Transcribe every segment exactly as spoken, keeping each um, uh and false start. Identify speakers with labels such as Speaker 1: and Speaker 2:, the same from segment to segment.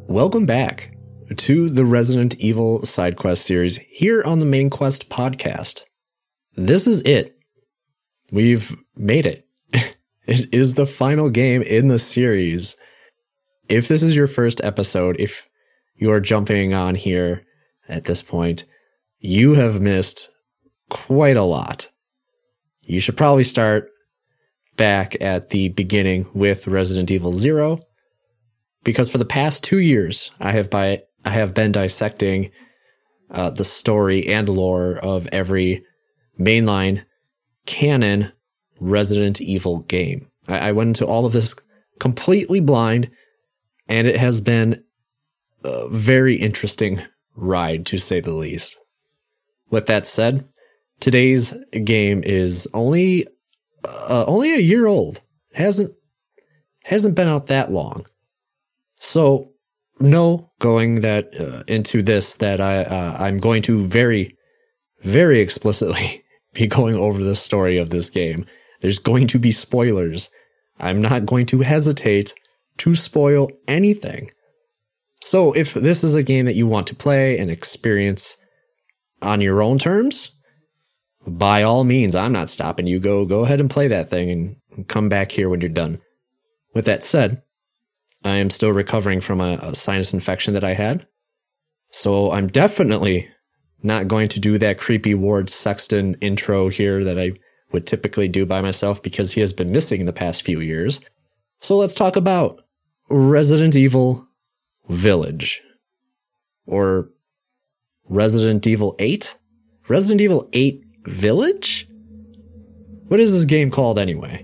Speaker 1: Welcome back to the Resident Evil side quest series here on the Main Quest podcast. This is it. We've made it. It is the final game in the series. If this is your first episode, if you are jumping on here at this point, you have missed quite a lot. You should probably start back at the beginning with Resident Evil Zero, because for the past two years, I have by I have been dissecting uh, the story and lore of every mainline canon Resident Evil game. I, I went into all of this completely blind, and it has been a very interesting ride, to say the least. With that said, today's game is only uh, only a year old. hasn't hasn't been out that long. So, know going that uh, into this that I uh, I'm going to very, very explicitly be going over the story of this game. There's going to be spoilers. I'm not going to hesitate to spoil anything. So, if this is a game that you want to play and experience on your own terms, by all means, I'm not stopping you. Go go ahead and play that thing and come back here when you're done. With that said, I am still recovering from a, a sinus infection that I had, so I'm definitely not going to do that creepy Ward Sexton intro here that I would typically do by myself because he has been missing in the past few years. So let's talk about Resident Evil Village, or Resident Evil eight? Resident Evil eight Village? What is this game called anyway?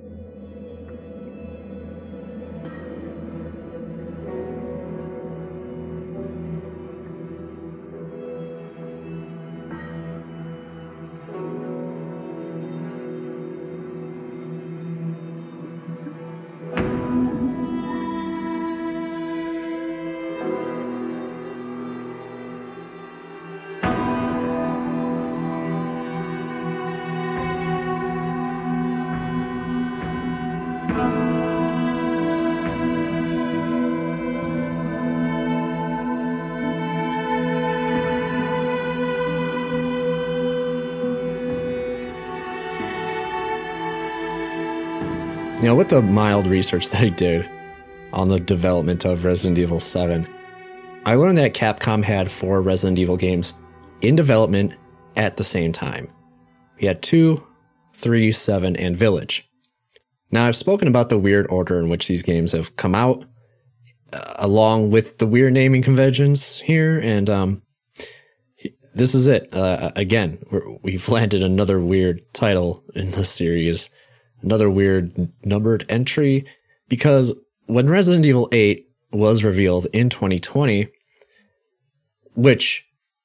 Speaker 1: You know, with the mild research that I did on the development of Resident Evil seven, I learned that Capcom had four Resident Evil games in development at the same time. We had two, three, seven, and Village. Now, I've spoken about the weird order in which these games have come out, uh, along with the weird naming conventions here, and um, this is it. Uh, again, we're, we've landed another weird title in the series. Another weird numbered entry, because when Resident Evil eight was revealed in twenty twenty, which,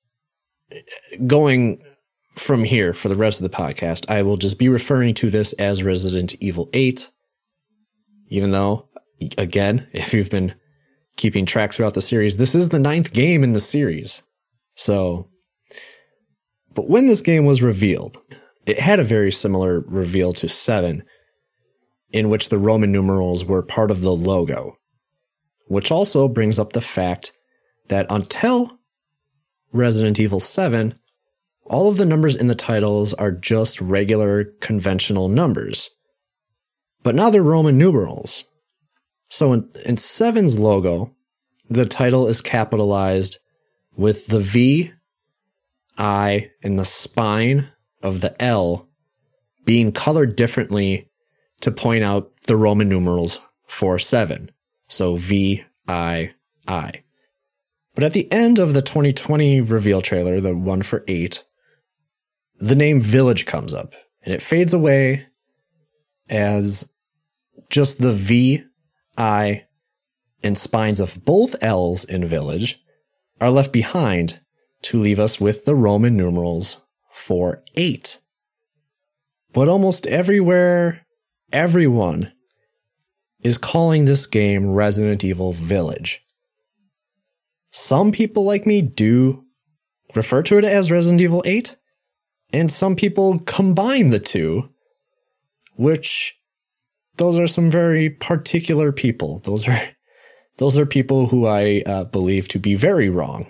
Speaker 1: going from here for the rest of the podcast, I will just be referring to this as Resident Evil eight, even though, again, if you've been keeping track throughout the series, this is the ninth game in the series. So, but when this game was revealed, it had a very similar reveal to seven, in which the Roman numerals were part of the logo, which also brings up the fact that until Resident Evil seven, all of the numbers in the titles are just regular conventional numbers, but now they're Roman numerals. So in, in seven's logo, the title is capitalized with the V, I, and the spine of the L being colored differently to point out the Roman numerals for seven. So V, I, I. But at the end of the twenty twenty reveal trailer, the one for eight, the name Village comes up, and it fades away as just the V, I, and spines of both L's in Village are left behind to leave us with the Roman numerals for eight. But almost everywhere, everyone is calling this game Resident Evil Village. Some people like me do refer to it as Resident Evil eight, and some people combine the two, which those are some very particular people. Those are Those are people who I uh, believe to be very wrong.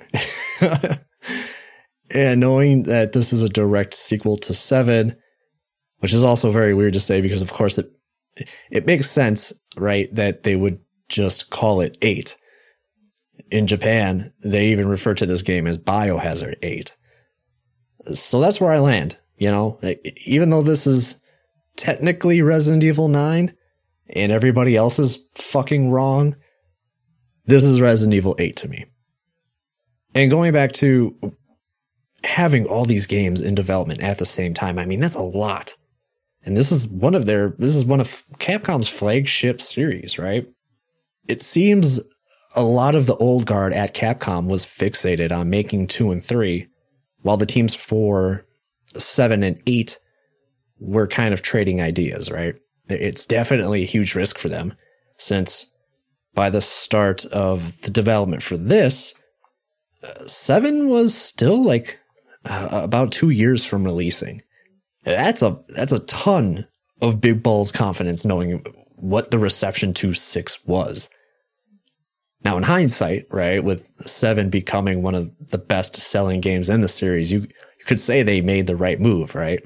Speaker 1: And knowing that this is a direct sequel to seven, which is also very weird to say because, of course, it it makes sense, right, that they would just call it eight. In Japan, they even refer to this game as Biohazard eight. So that's where I land, you know? Even though this is technically Resident Evil nine and everybody else is fucking wrong, this is Resident Evil eight to me. And going back to having all these games in development at the same time, I mean, that's a lot. And this is one of their, this is one of Capcom's flagship series, right? It seems a lot of the old guard at Capcom was fixated on making two and three, while the teams for seven and eight were kind of trading ideas, right? It's definitely a huge risk for them, since by the start of the development for this, uh, seven was still like uh, about two years from releasing. That's a that's a ton of big balls confidence knowing what the reception to six was. Now, in hindsight, right, with seven becoming one of the best selling games in the series, you, you could say they made the right move, right?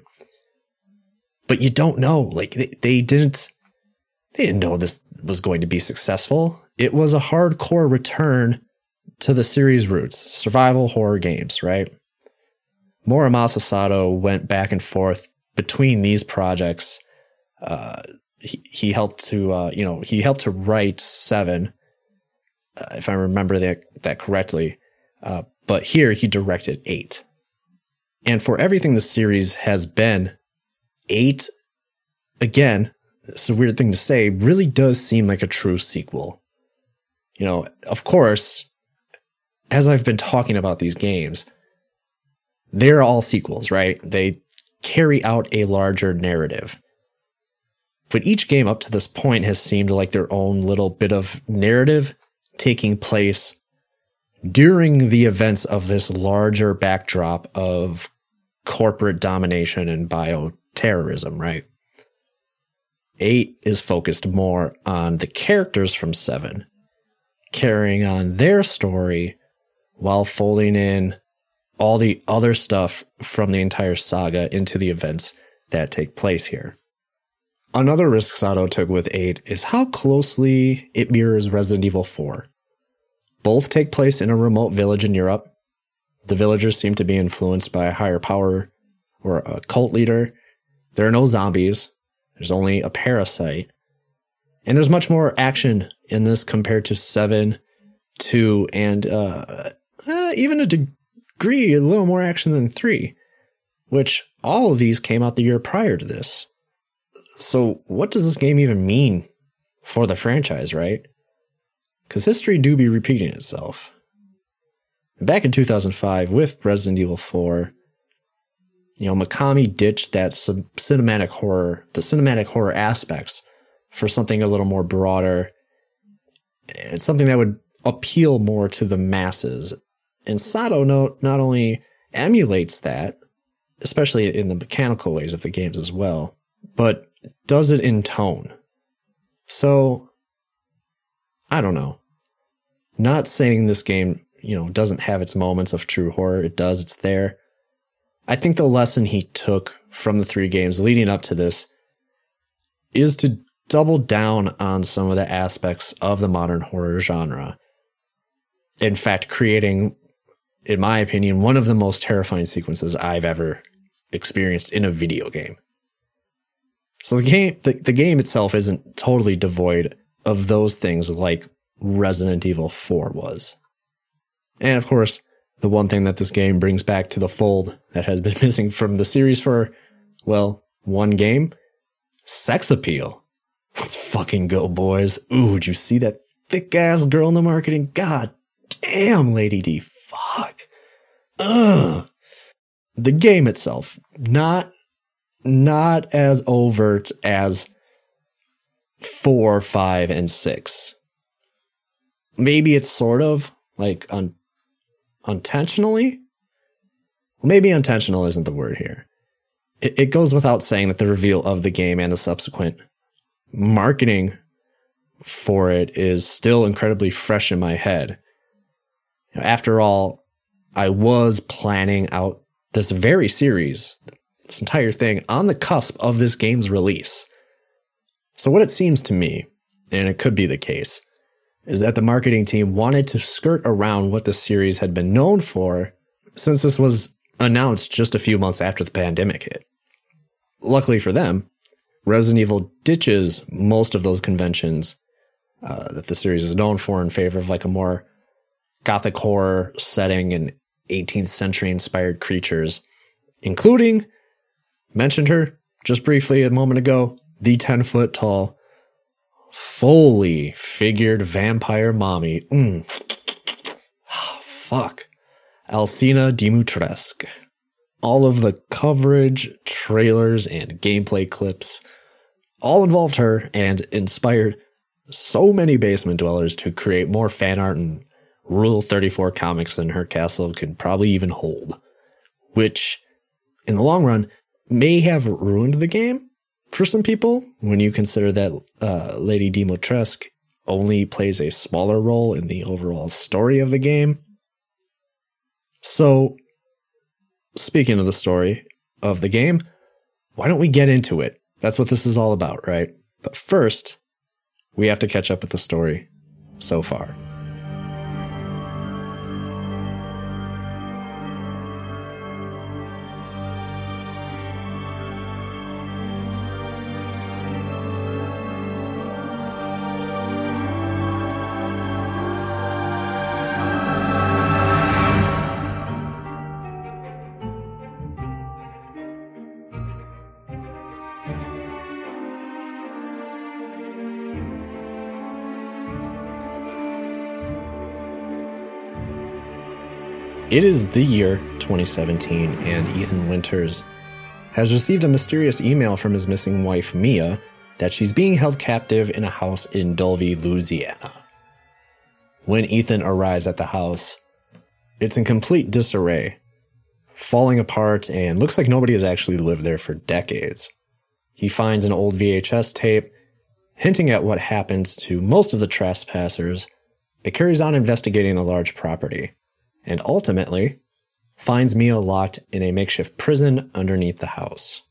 Speaker 1: But you don't know. Like they, they didn't they didn't know this was going to be successful. It was a hardcore return to the series roots, survival horror games, right? Muramasa Sato went back and forth between these projects. Uh, he, he helped to, uh, you know, he helped to write seven, uh, if I remember that, that correctly. Uh, but here he directed eight. And for everything the series has been, eight, again, it's a weird thing to say, really does seem like a true sequel. You know, of course, as I've been talking about these games, they're all sequels, right? They carry out a larger narrative. But each game up to this point has seemed like their own little bit of narrative taking place during the events of this larger backdrop of corporate domination and bioterrorism, right? Eight is focused more on the characters from seven, carrying on their story while folding in all the other stuff from the entire saga into the events that take place here. Another risk Sato took with eight is how closely it mirrors Resident Evil four. Both take place in a remote village in Europe. The villagers seem to be influenced by a higher power or a cult leader. There are no zombies. There's only a parasite. And there's much more action in this compared to seven, two, and uh, uh, even a degree, a little more action than three, which all of these came out the year prior to this. So what does this game even mean for the franchise, right? Because history do be repeating itself. Back in two thousand five with Resident Evil four, you know, Mikami ditched that sub- cinematic horror, the cinematic horror aspects for something a little more broader. It's something that would appeal more to the masses. And Sato no, not only emulates that, especially in the mechanical ways of the games as well, but does it in tone. So, I don't know. Not saying this game, you know, doesn't have its moments of true horror. It does. It's there. I think the lesson he took from the three games leading up to this is to double down on some of the aspects of the modern horror genre. In fact, creating, in my opinion, one of the most terrifying sequences I've ever experienced in a video game. So the game, the, the game itself isn't totally devoid of those things like Resident Evil four was. And of course, the one thing that this game brings back to the fold that has been missing from the series for, well, one game, sex appeal. Let's fucking go, boys. Ooh, did you see that thick ass girl in the marketing? God damn, Lady D. Fuck. Ugh. The game itself, not, not as overt as four, five, and six. Maybe it's sort of like un- unintentionally. Well, maybe intentional isn't the word here. It, it goes without saying that the reveal of the game and the subsequent marketing for it is still incredibly fresh in my head. After all, I was planning out this very series, this entire thing, on the cusp of this game's release. So what it seems to me, and it could be the case, is that the marketing team wanted to skirt around what the series had been known for, since this was announced just a few months after the pandemic hit. Luckily for them, Resident Evil ditches most of those conventions uh, that the series is known for in favor of like a more gothic horror setting and eighteenth century inspired creatures, including, mentioned her just briefly a moment ago, the ten foot tall, fully figured vampire mommy. Mm. Oh, fuck. Alcina Dimitrescu. All of the coverage, trailers, and gameplay clips all involved her and inspired so many basement dwellers to create more fan art and Rule thirty-four comics than her castle could probably even hold, which in the long run may have ruined the game for some people when you consider that uh, Lady Dimitrescu only plays a smaller role in the overall story of the game. So, speaking of the story of the game, why don't we get into it? That's what this is all about, right? But first, we have to catch up with the story so far. It is the year twenty seventeen, and Ethan Winters has received a mysterious email from his missing wife, Mia, that she's being held captive in a house in Dulvey, Louisiana. When Ethan arrives at the house, it's in complete disarray, falling apart, and looks like nobody has actually lived there for decades. He finds an old V H S tape hinting at what happens to most of the trespassers, but carries on investigating the large property, and ultimately finds Mia locked in a makeshift prison underneath the house.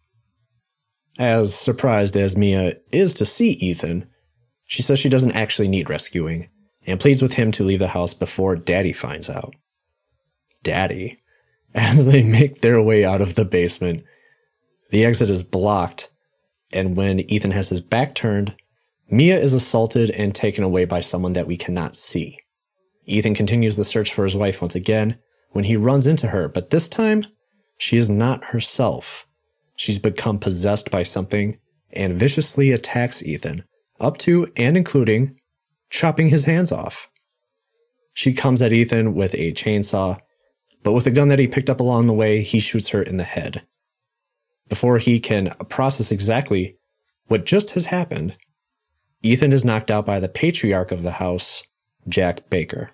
Speaker 1: As surprised as Mia is to see Ethan, she says she doesn't actually need rescuing, and pleads with him to leave the house before Daddy finds out. Daddy. As they make their way out of the basement, the exit is blocked, and when Ethan has his back turned, Mia is assaulted and taken away by someone that we cannot see. Ethan continues the search for his wife once again when he runs into her, but this time, she is not herself. She's become possessed by something and viciously attacks Ethan, up to and including chopping his hands off. She comes at Ethan with a chainsaw, but with a gun that he picked up along the way, he shoots her in the head. Before he can process exactly what just has happened, Ethan is knocked out by the patriarch of the house, Jack Baker.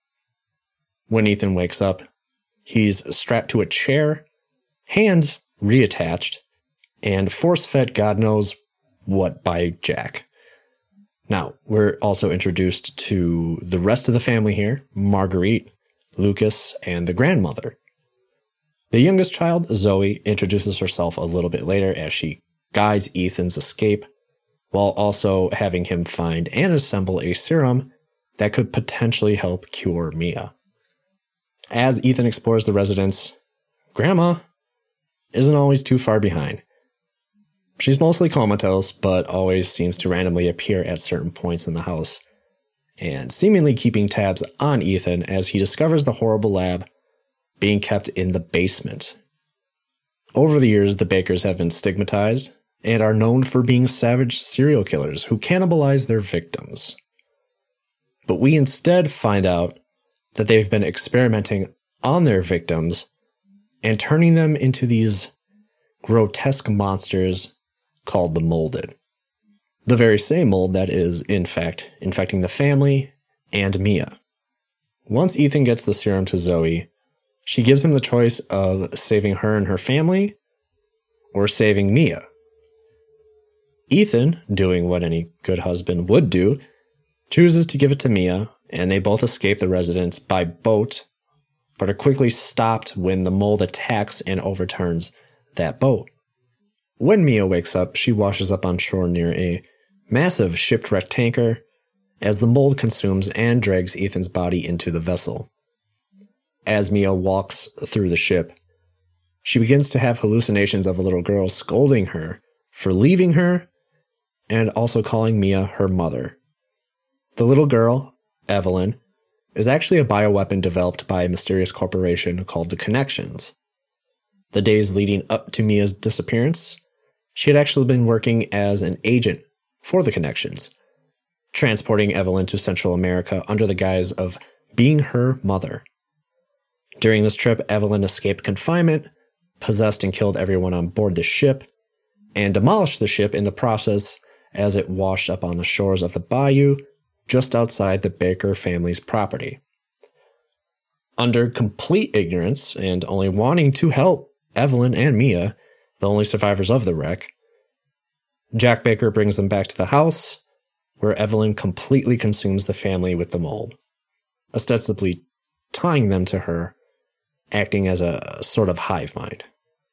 Speaker 1: When Ethan wakes up, he's strapped to a chair, hands reattached, and force-fed God knows what by Jack. Now, we're also introduced to the rest of the family here, Marguerite, Lucas, and the grandmother. The youngest child, Zoe, introduces herself a little bit later as she guides Ethan's escape, while also having him find and assemble a serum that could potentially help cure Mia. As Ethan explores the residence, Grandma isn't always too far behind. She's mostly comatose, but always seems to randomly appear at certain points in the house, and seemingly keeping tabs on Ethan as he discovers the horrible lab being kept in the basement. Over the years, the Bakers have been stigmatized and are known for being savage serial killers who cannibalize their victims. But we instead find out that they've been experimenting on their victims and turning them into these grotesque monsters called the Molded. The very same mold that is, in fact, infecting the family and Mia. Once Ethan gets the serum to Zoe, she gives him the choice of saving her and her family or saving Mia. Ethan, doing what any good husband would do, chooses to give it to Mia, and they both escape the residence by boat, but are quickly stopped when the mold attacks and overturns that boat. When Mia wakes up, she washes up on shore near a massive shipwrecked tanker as the mold consumes and drags Ethan's body into the vessel. As Mia walks through the ship, she begins to have hallucinations of a little girl scolding her for leaving her and also calling Mia her mother. The little girl, Evelyn, is actually a bioweapon developed by a mysterious corporation called the Connections. The days leading up to Mia's disappearance, she had actually been working as an agent for the Connections, transporting Evelyn to Central America under the guise of being her mother. During this trip, Evelyn escaped confinement, possessed and killed everyone on board the ship, and demolished the ship in the process as it washed up on the shores of the bayou just outside the Baker family's property. Under complete ignorance and only wanting to help Evelyn and Mia, the only survivors of the wreck, Jack Baker brings them back to the house, where Evelyn completely consumes the family with the mold, ostensibly tying them to her, acting as a sort of hive mind.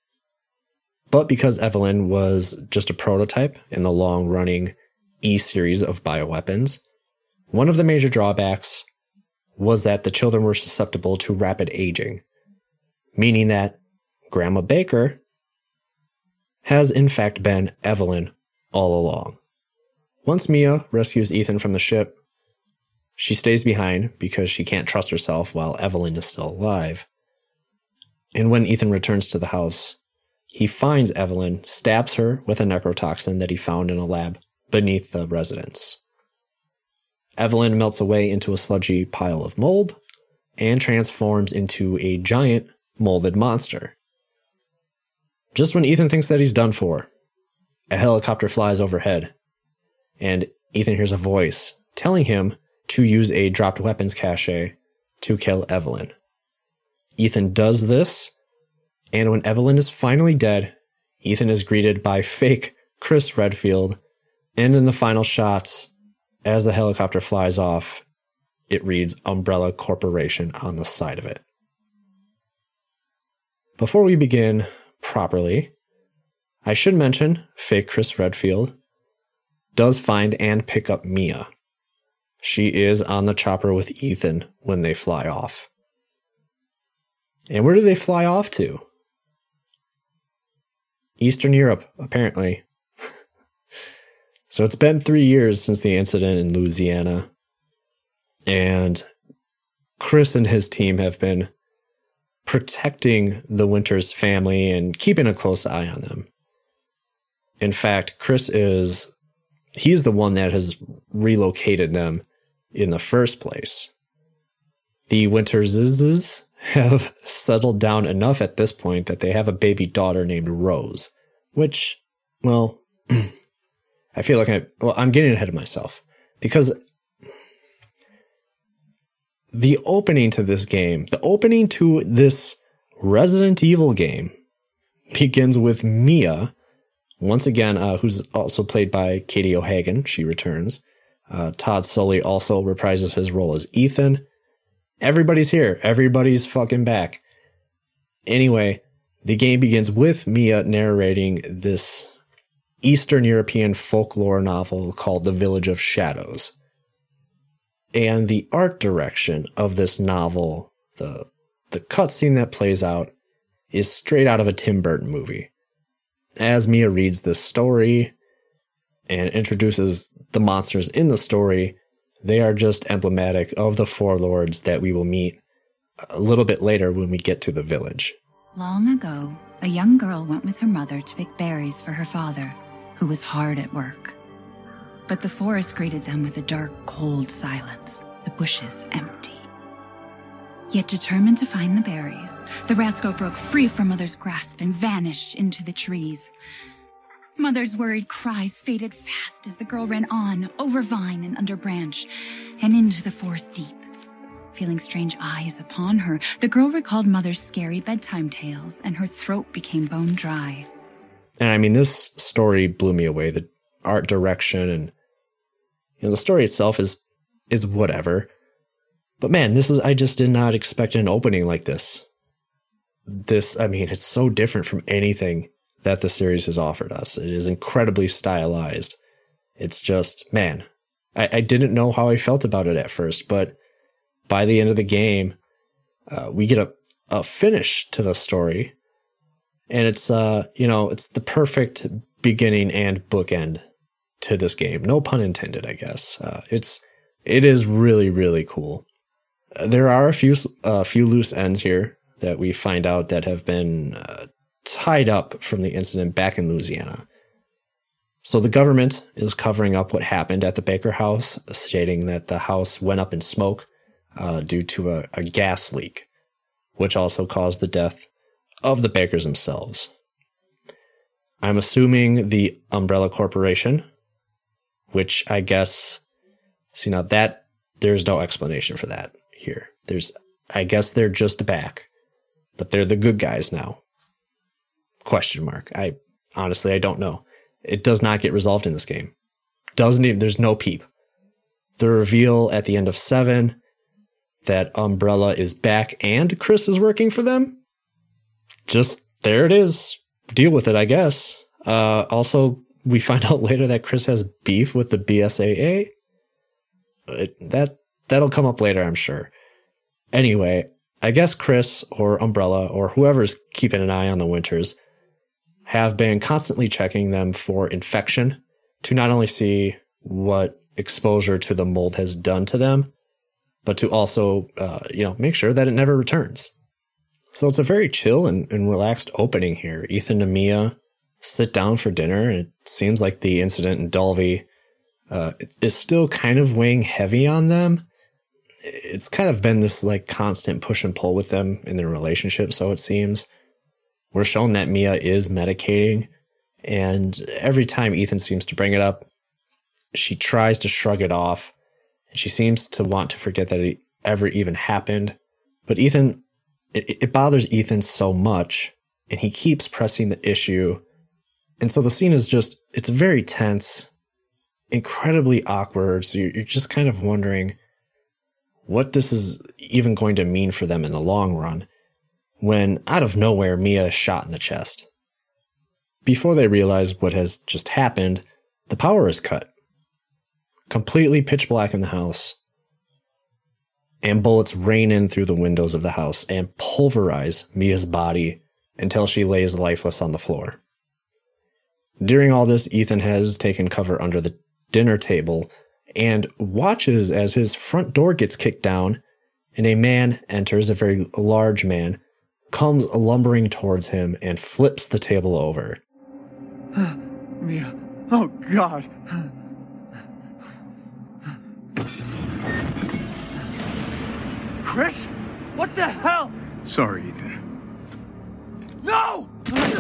Speaker 1: But because Evelyn was just a prototype in the long-running E-series of bioweapons, one of the major drawbacks was that the children were susceptible to rapid aging, meaning that Grandma Baker has in fact been Evelyn all along. Once Mia rescues Ethan from the ship, she stays behind because she can't trust herself while Evelyn is still alive. And when Ethan returns to the house, he finds Evelyn, stabs her with a necrotoxin that he found in a lab beneath the residence. Evelyn melts away into a sludgy pile of mold and transforms into a giant molded monster. Just when Ethan thinks that he's done for, a helicopter flies overhead, and Ethan hears a voice telling him to use a dropped weapons cache to kill Evelyn. Ethan does this, and when Evelyn is finally dead, Ethan is greeted by fake Chris Redfield, and in the final shots, as the helicopter flies off, it reads Umbrella Corporation on the side of it. Before we begin properly, I should mention fake Chris Redfield does find and pick up Mia. She is on the chopper with Ethan when they fly off. And where do they fly off to? Eastern Europe, apparently. So it's been three years since the incident in Louisiana, and Chris and his team have been protecting the Winters family and keeping a close eye on them. In fact, Chris is, he's the one that has relocated them in the first place. The Winterses have settled down enough at this point that they have a baby daughter named Rose, which, well, I feel like I, well, I'm getting ahead of myself because the opening to this game, the opening to this Resident Evil game begins with Mia, once again, uh, who's also played by Katie O'Hagan. She returns. Uh, Todd Sully also reprises his role as Ethan. Everybody's here. Everybody's fucking back. Anyway, the game begins with Mia narrating this Eastern European folklore novel called The Village of Shadows. And the art direction of this novel, the the cutscene that plays out, is straight out of a Tim Burton movie. As Mia reads this story and introduces the monsters in the story, they are just emblematic of the four lords that we will meet a little bit later when we get to the village.
Speaker 2: Long ago, a young girl went with her mother to pick berries for her father, who was hard at work. But the forest greeted them with a dark, cold silence, the bushes empty. Yet determined to find the berries, the rascal broke free from Mother's grasp and vanished into the trees. Mother's worried cries faded fast as the girl ran on, over vine and under branch, and into the forest deep. Feeling strange eyes upon her, the girl recalled Mother's scary bedtime tales, and her throat became bone dry.
Speaker 1: And I mean, this story blew me away. The art direction and, you know, the story itself is is whatever. But man, this is, I just did not expect an opening like this. This, I mean, it's so different from anything that the series has offered us. It is incredibly stylized. It's just, man, I, I didn't know how I felt about it at first, but by the end of the game, uh, we get a, a finish to the story. And it's, uh, you know, it's the perfect beginning and bookend to this game. No pun intended, I guess. Uh, it's, it is really, really cool. There are a few, a uh, few loose ends here that we find out that have been uh, tied up from the incident back in Louisiana. So the government is covering up what happened at the Baker house, stating that the house went up in smoke uh, due to a, a gas leak, which also caused the death of the Bakers themselves. I'm assuming the Umbrella Corporation, which I guess, see now that, there's no explanation for that here. There's, I guess they're just back, but they're the good guys now. Question mark. I honestly, I don't know. It does not get resolved in this game. Doesn't even, there's no peep. The reveal at the end of seven that Umbrella is back and Chris is working for them. Just there it is. Deal with it, I guess. Uh, also, we find out later that Chris has beef with the B S A A. It, that, that'll come up later, I'm sure. Anyway, I guess Chris or Umbrella or whoever's keeping an eye on the Winters have been constantly checking them for infection to not only see what exposure to the mold has done to them, but to also, uh, you know, make sure that it never returns. So it's a very chill and, and relaxed opening here. Ethan and Mia sit down for dinner, and it seems like the incident in Dalvey uh, is still kind of weighing heavy on them. It's kind of been this like constant push and pull with them in their relationship, so it seems. We're shown that Mia is medicating, and every time Ethan seems to bring it up, she tries to shrug it off, and she seems to want to forget that it ever even happened. But Ethan, it, it bothers Ethan so much, and he keeps pressing the issue. And so the scene is just, it's very tense, incredibly awkward. So you're, you're just kind of wondering what this is even going to mean for them in the long run, when out of nowhere, Mia is shot in the chest. Before they realize what has just happened, the power is cut. Completely pitch black in the house, and bullets rain in through the windows of the house and pulverize Mia's body until she lays lifeless on the floor. During all this, Ethan has taken cover under the dinner table and watches as his front door gets kicked down and a man enters, a very large man, comes lumbering towards him and flips the table over.
Speaker 3: Mia, oh God. Chris? What the hell?
Speaker 4: Sorry, Ethan.
Speaker 3: No!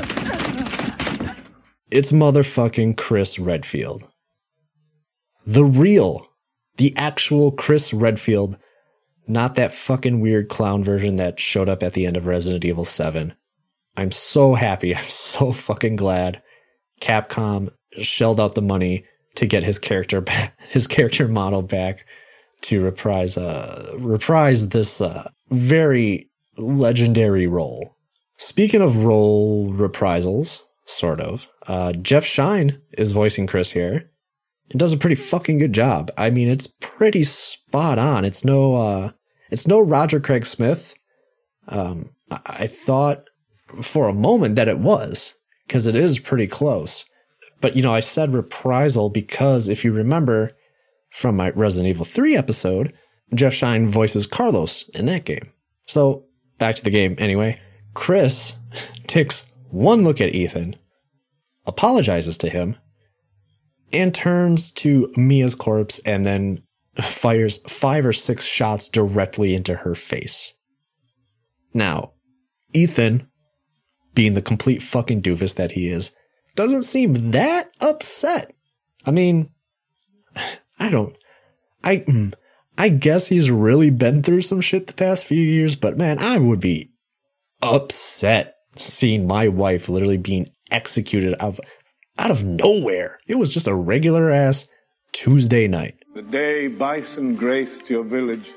Speaker 1: It's motherfucking Chris Redfield. The real, the actual Chris Redfield, not that fucking weird clown version that showed up at the end of Resident Evil seven. I'm so happy, I'm so fucking glad Capcom shelled out the money to get his character back, his character model back to reprise uh reprise this uh, very legendary role. Speaking of role reprisals, sort of, uh, Jeff Shine is voicing Chris here. It does a pretty fucking good job. I mean, it's pretty spot on. It's no, uh, it's no Roger Craig Smith. Um, I, I thought for a moment that it was, because it is pretty close. But, you know, I said reprisal because if you remember from my Resident Evil three episode, Jeff Shine voices Carlos in that game. So back to the game anyway. Chris takes one look at Ethan, apologizes to him, and turns to Mia's corpse and then fires five or six shots directly into her face. Now, Ethan, being the complete fucking doofus that he is, doesn't seem that upset. I mean, I don't, I, I guess he's really been through some shit the past few years, but man, I would be upset seeing my wife literally being executed out of, out of nowhere. It was just a regular ass Tuesday night.
Speaker 5: The day Bison graced your village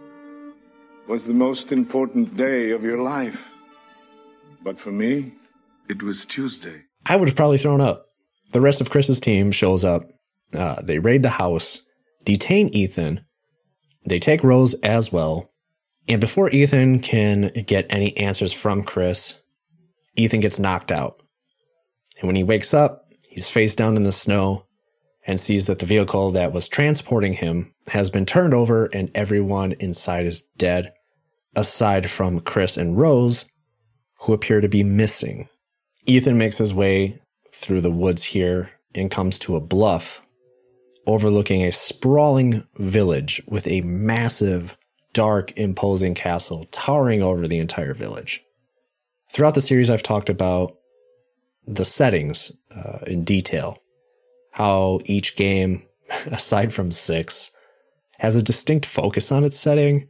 Speaker 5: was the most important day of your life. But for me, it was Tuesday.
Speaker 1: I would have probably thrown up. The rest of Chris's team shows up. Uh, they raid the house, detain Ethan. They take Rose as well. And before Ethan can get any answers from Chris, Ethan gets knocked out. And when he wakes up, he's face down in the snow and sees that the vehicle that was transporting him has been turned over and everyone inside is dead, aside from Chris and Rose, who appear to be missing. Ethan makes his way through the woods here and comes to a bluff overlooking a sprawling village with a massive, dark, imposing castle towering over the entire village. Throughout the series, I've talked about the settings uh, in detail, how each game, aside from six, has a distinct focus on its setting,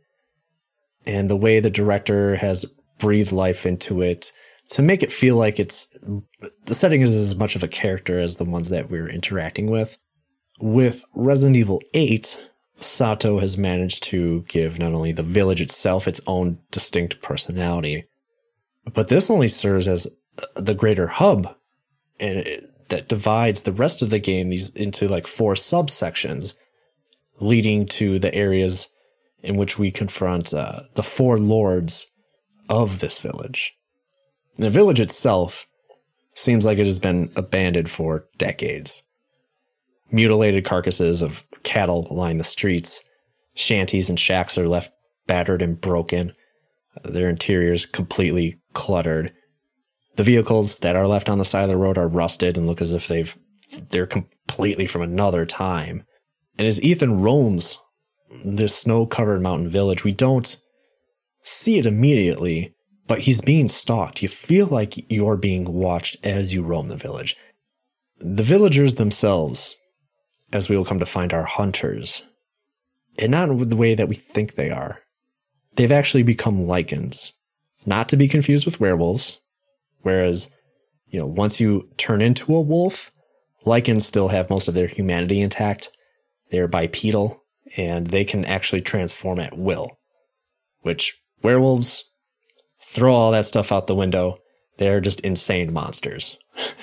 Speaker 1: and the way the director has breathed life into it to make it feel like it's the setting is as much of a character as the ones that we're interacting with. With Resident Evil eight, Sato has managed to give not only the village itself its own distinct personality, but this only serves as the greater hub and it, that divides the rest of the game these into like four subsections, leading to the areas in which we confront uh, the four lords of this village. The village itself seems like it has been abandoned for decades. Mutilated carcasses of cattle line the streets. Shanties and shacks are left battered and broken. Their interiors completely cluttered. The vehicles that are left on the side of the road are rusted and look as if they've they're completely from another time. And as Ethan roams this snow-covered mountain village, we don't see it immediately, but he's being stalked. You feel like you're being watched as you roam the village. The villagers themselves, as we will come to find, are hunters, and not in the way that we think they are. They've actually become lycans, not to be confused with werewolves, whereas, you know, once you turn into a wolf, lycans still have most of their humanity intact. They're bipedal, and they can actually transform at will, which werewolves, throw all that stuff out the window. They're just insane monsters.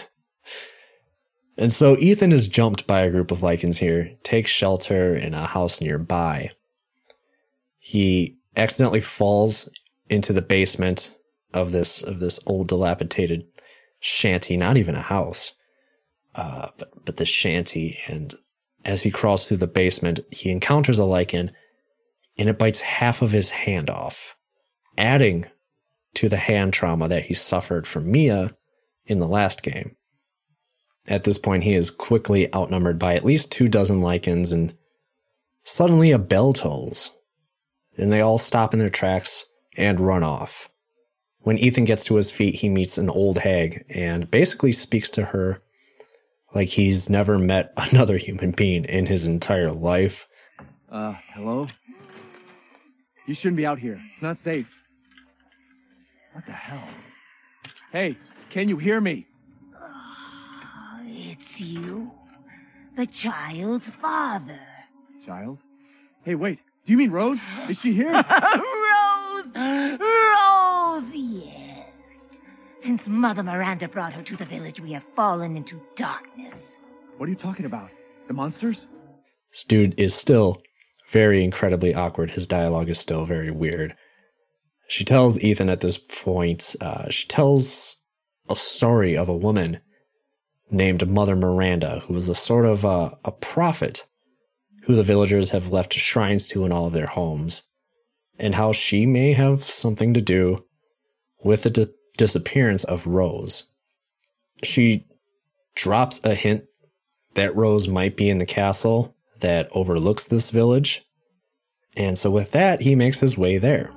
Speaker 1: And so Ethan is jumped by a group of lycans here, takes shelter in a house nearby. He accidentally falls into the basement of this of this old dilapidated shanty, not even a house, uh, but, but the shanty. And as he crawls through the basement, he encounters a lycan, and it bites half of his hand off, adding to the hand trauma that he suffered from Mia in the last game. At this point, he is quickly outnumbered by at least two dozen lycans, and suddenly a bell tolls, and they all stop in their tracks and run off. When Ethan gets to his feet, he meets an old hag and basically speaks to her like he's never met another human being in his entire life.
Speaker 3: Uh, hello? You shouldn't be out here. It's not safe. What the hell? Hey, can you hear me?
Speaker 6: It's you, the child's father.
Speaker 3: Child? Hey, wait. Do you mean Rose? Is she here?
Speaker 6: Rose! Rose, yes. Since Mother Miranda brought her to the village, we have fallen into darkness.
Speaker 3: What are you talking about? The monsters?
Speaker 1: This dude is still very incredibly awkward. His dialogue is still very weird. She tells Ethan at this point, uh, she tells a story of a woman named Mother Miranda, who was a sort of uh, a prophet who the villagers have left shrines to in all of their homes, and how she may have something to do with the di- disappearance of Rose. She drops a hint that Rose might be in the castle that overlooks this village, and so with that, he makes his way there.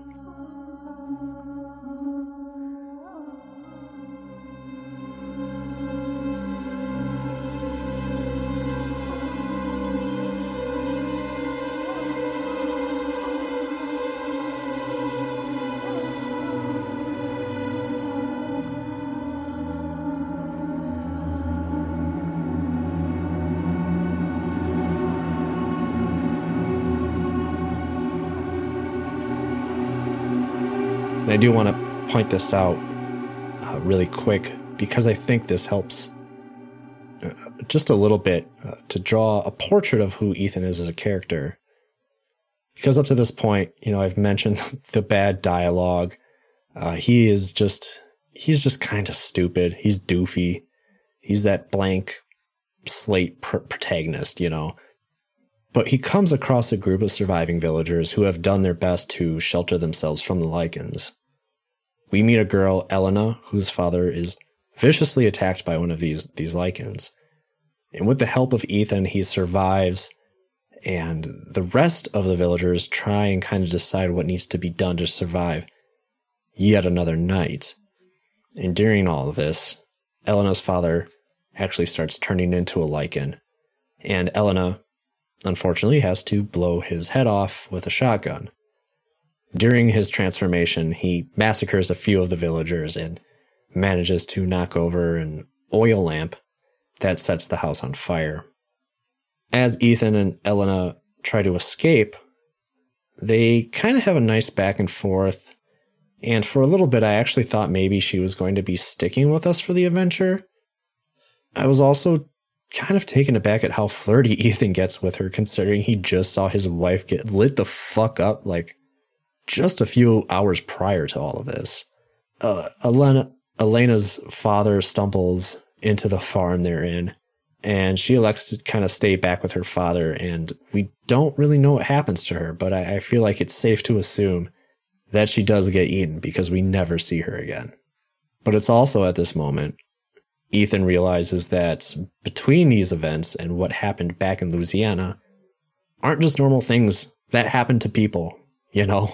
Speaker 1: And I do want to point this out uh, really quick because I think this helps uh, just a little bit uh, to draw a portrait of who Ethan is as a character. Because up to this point, you know, I've mentioned the bad dialogue. Uh, he is just, he's just kind of stupid. He's doofy. He's that blank slate pr- protagonist, you know. But he comes across a group of surviving villagers who have done their best to shelter themselves from the Lycans. We meet a girl, Elena, whose father is viciously attacked by one of these, these Lycans. And with the help of Ethan, he survives, and the rest of the villagers try and kind of decide what needs to be done to survive yet another night. And during all of this, Elena's father actually starts turning into a Lycan, and Elena, unfortunately, has to blow his head off with a shotgun. During his transformation, he massacres a few of the villagers and manages to knock over an oil lamp that sets the house on fire. As Ethan and Elena try to escape, they kind of have a nice back and forth, and for a little bit I actually thought maybe she was going to be sticking with us for the adventure. I was also kind of taken aback at how flirty Ethan gets with her, considering he just saw his wife get lit the fuck up like just a few hours prior to all of this. Uh, Elena, Elena's father stumbles into the farm they're in, and she elects to kind of stay back with her father, and we don't really know what happens to her, but I, I feel like it's safe to assume that she does get eaten because we never see her again. But it's also at this moment Ethan realizes that between these events and what happened back in Louisiana aren't just normal things that happen to people, you know?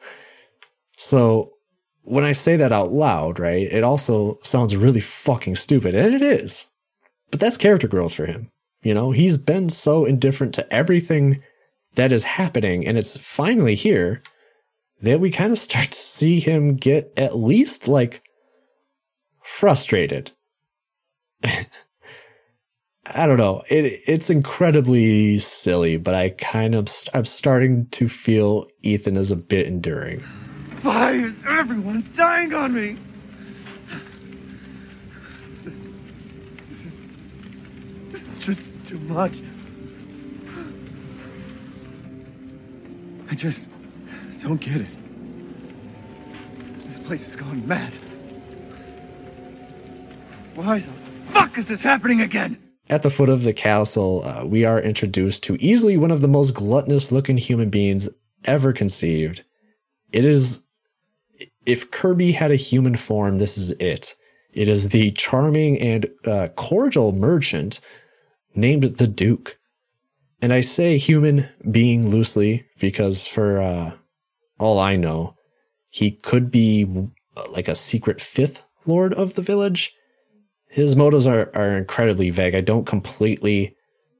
Speaker 1: So when I say that out loud, right, it also sounds really fucking stupid, and it is. But that's character growth for him. You know, he's been so indifferent to everything that is happening, and it's finally here that we kind of start to see him get at least, like, frustrated. I don't know. It it's incredibly silly, but I kind of I'm starting to feel Ethan is a bit enduring.
Speaker 3: Why is everyone dying on me? This is this is just too much. I just don't get it. This place has gone mad. Why the fuck is this happening again?
Speaker 1: At the foot of the castle, uh, we are introduced to easily one of the most gluttonous-looking human beings ever conceived. It is, if Kirby had a human form, this is it. It is the charming and uh, cordial merchant named the Duke. And I say human being loosely because for uh, all I know, he could be like a secret fifth lord of the village. His motives are, are incredibly vague. I don't completely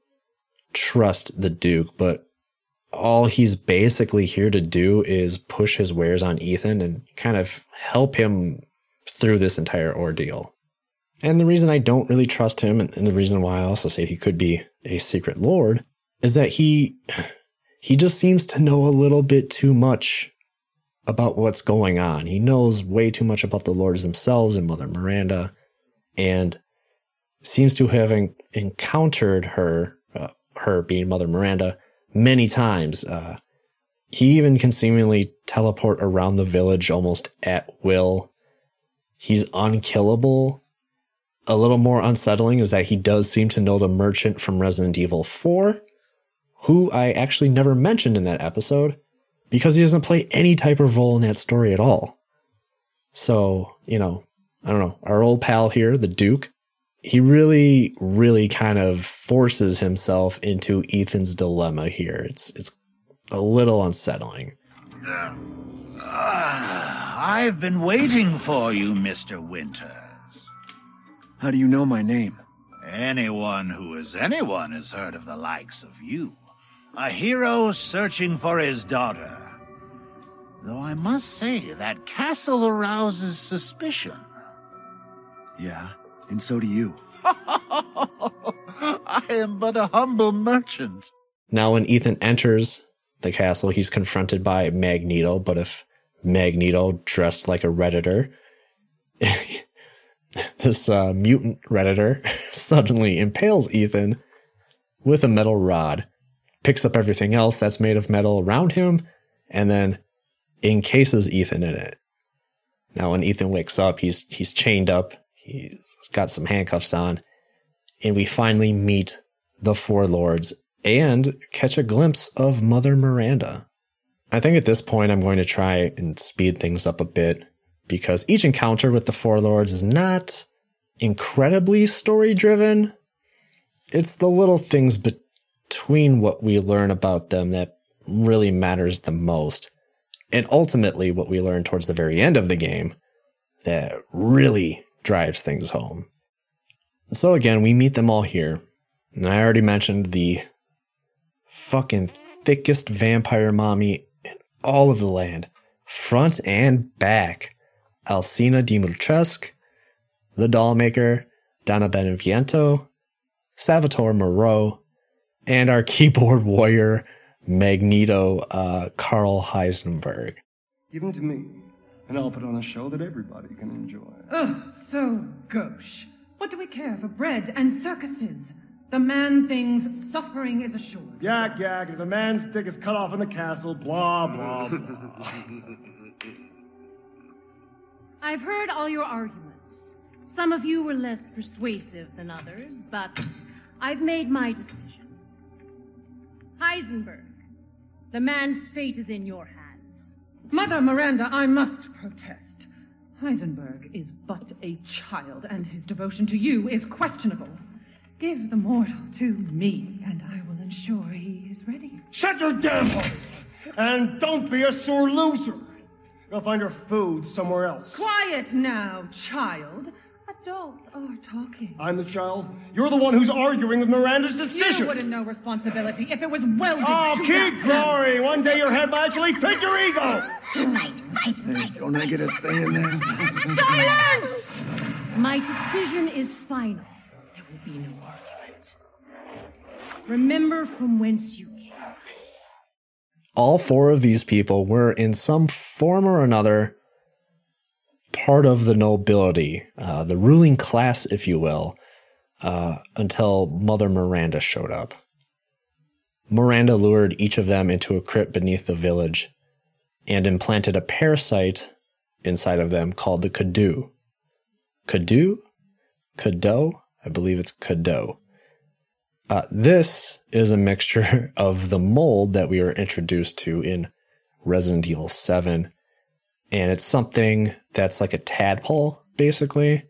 Speaker 1: trust the Duke, but all he's basically here to do is push his wares on Ethan and kind of help him through this entire ordeal. And the reason I don't really trust him, and the reason why I also say he could be a secret lord, is that he he just seems to know a little bit too much about what's going on. He knows way too much about the lords themselves and Mother Miranda, and seems to have en- encountered her, uh, her being Mother Miranda, many times. Uh, he even can seemingly teleport around the village almost at will. He's unkillable. A little more unsettling is that he does seem to know the merchant from Resident Evil four, who I actually never mentioned in that episode, because he doesn't play any type of role in that story at all. So, you know, I don't know, our old pal here, the Duke, he really, really kind of forces himself into Ethan's dilemma here. It's it's a little unsettling.
Speaker 7: Uh, uh, I've been waiting for you, Mister Winters.
Speaker 3: How do you know my name?
Speaker 7: Anyone who is anyone has heard of the likes of you. A hero searching for his daughter. Though I must say, that castle arouses suspicion.
Speaker 3: Yeah, and so do you.
Speaker 7: I am but a humble merchant.
Speaker 1: Now, when Ethan enters the castle, he's confronted by Magneto, but if Magneto dressed like a Redditor. This uh, mutant Redditor suddenly impales Ethan with a metal rod, picks up everything else that's made of metal around him, and then encases Ethan in it. Now, when Ethan wakes up, he's he's chained up, he's got some handcuffs on, and we finally meet the Four Lords and catch a glimpse of Mother Miranda. I think at this point I'm going to try and speed things up a bit, because each encounter with the Four Lords is not incredibly story-driven. It's the little things between what we learn about them that really matters the most. And ultimately, what we learn towards the very end of the game that really drives things home. So again, we meet them all here. And I already mentioned the fucking thickest vampire mommy in all of the land. Front and back. Alcina Dimitrescu, the Dollmaker, Donna Beneviento, Salvatore Moreau, and our keyboard warrior, Magneto, uh, Carl Heisenberg.
Speaker 8: Give them to me, and I'll put on a show that everybody can enjoy.
Speaker 9: Ugh, so gauche. What do we care for bread and circuses? The man thinks suffering is assured.
Speaker 8: Yak, yak, if a man's dick is cut off in the castle, blah, blah, blah.
Speaker 10: I've heard all your arguments. Some of you were less persuasive than others, but I've made my decision. Heisenberg, the man's fate is in your hands.
Speaker 9: Mother Miranda, I must protest. Heisenberg is but a child, and his devotion to you is questionable. Give the mortal to me, and I will ensure he is ready.
Speaker 8: Shut your damn mouth! And don't be a sore loser! Go find your food somewhere else.
Speaker 9: Quiet now, child. Adults are talking.
Speaker 8: I'm the child. You're the one who's arguing with Miranda's decision.
Speaker 9: You wouldn't know responsibility if it was welded
Speaker 8: oh,
Speaker 9: to
Speaker 8: keep growing. One day your head will actually fit your ego.
Speaker 6: Fight, fight,
Speaker 3: Hey, don't I get a say in this?
Speaker 10: Silence! My decision is final. There will be no argument. Remember from whence you came.
Speaker 1: All four of these people were in some form or another part of the nobility, uh, the ruling class, if you will, uh, until Mother Miranda showed up. Miranda lured each of them into a crypt beneath the village and implanted a parasite inside of them called the Kadu. Kadu? Kado? I believe it's Kado. Uh, this is a mixture of the mold that we were introduced to in Resident Evil seven, and it's something that's like a tadpole, basically.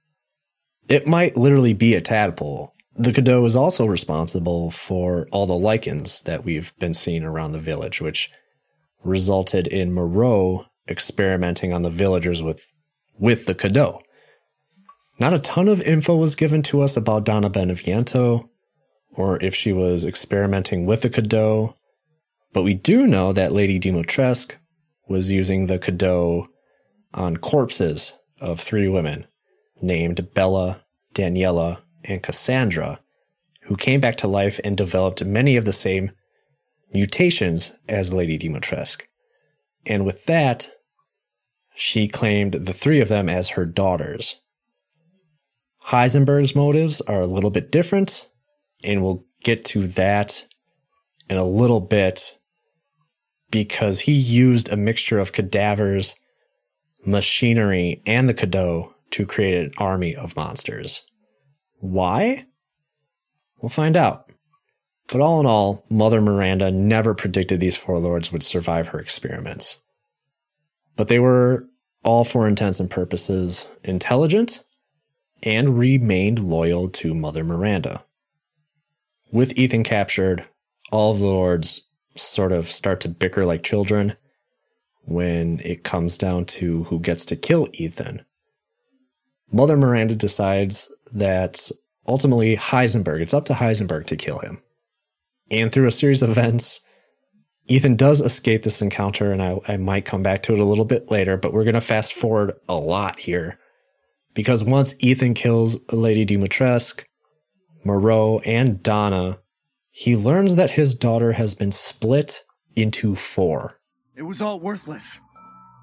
Speaker 1: It might literally be a tadpole. The Kado is also responsible for all the lichens that we've been seeing around the village, which resulted in Moreau experimenting on the villagers with, with the Kado. Not a ton of info was given to us about Donna Beneviento, or if she was experimenting with the Kado, but we do know that Lady Dimitrescu was using the Kado on corpses of three women named Bella, Daniela, and Cassandra, who came back to life and developed many of the same mutations as Lady Dimitrescu. And with that, she claimed the three of them as her daughters. Heisenberg's motives are a little bit different, and we'll get to that in a little bit, because he used a mixture of cadavers, machinery, and the Kado to create an army of monsters. Why? We'll find out. But all in all, Mother Miranda never predicted these four lords would survive her experiments. But they were, all for intents and purposes, intelligent and remained loyal to Mother Miranda. With Ethan captured, all of the lords sort of start to bicker like children when it comes down to who gets to kill Ethan. Mother Miranda decides that ultimately Heisenberg, it's up to Heisenberg to kill him. And through a series of events, Ethan does escape this encounter, and I, I might come back to it a little bit later, but we're going to fast forward a lot here. Because once Ethan kills Lady Dimitrescu, Moreau, and Donna, he learns that his daughter has been split into four.
Speaker 3: It was all worthless.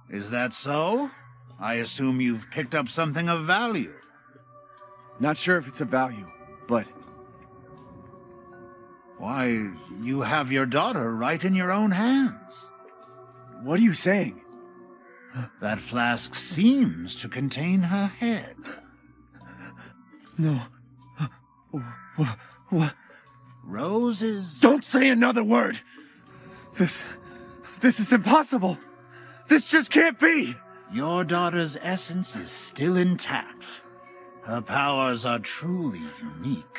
Speaker 7: Is that so? I assume you've picked up something of value.
Speaker 3: Not sure if it's of value, but...
Speaker 7: Why, you have your daughter right in your own hands.
Speaker 3: What are you saying?
Speaker 7: That flask seems to contain her head.
Speaker 3: No. What? What?
Speaker 7: Rose is...
Speaker 3: Don't say another word! This... This is impossible! This just can't be!
Speaker 7: Your daughter's essence is still intact. Her powers are truly unique.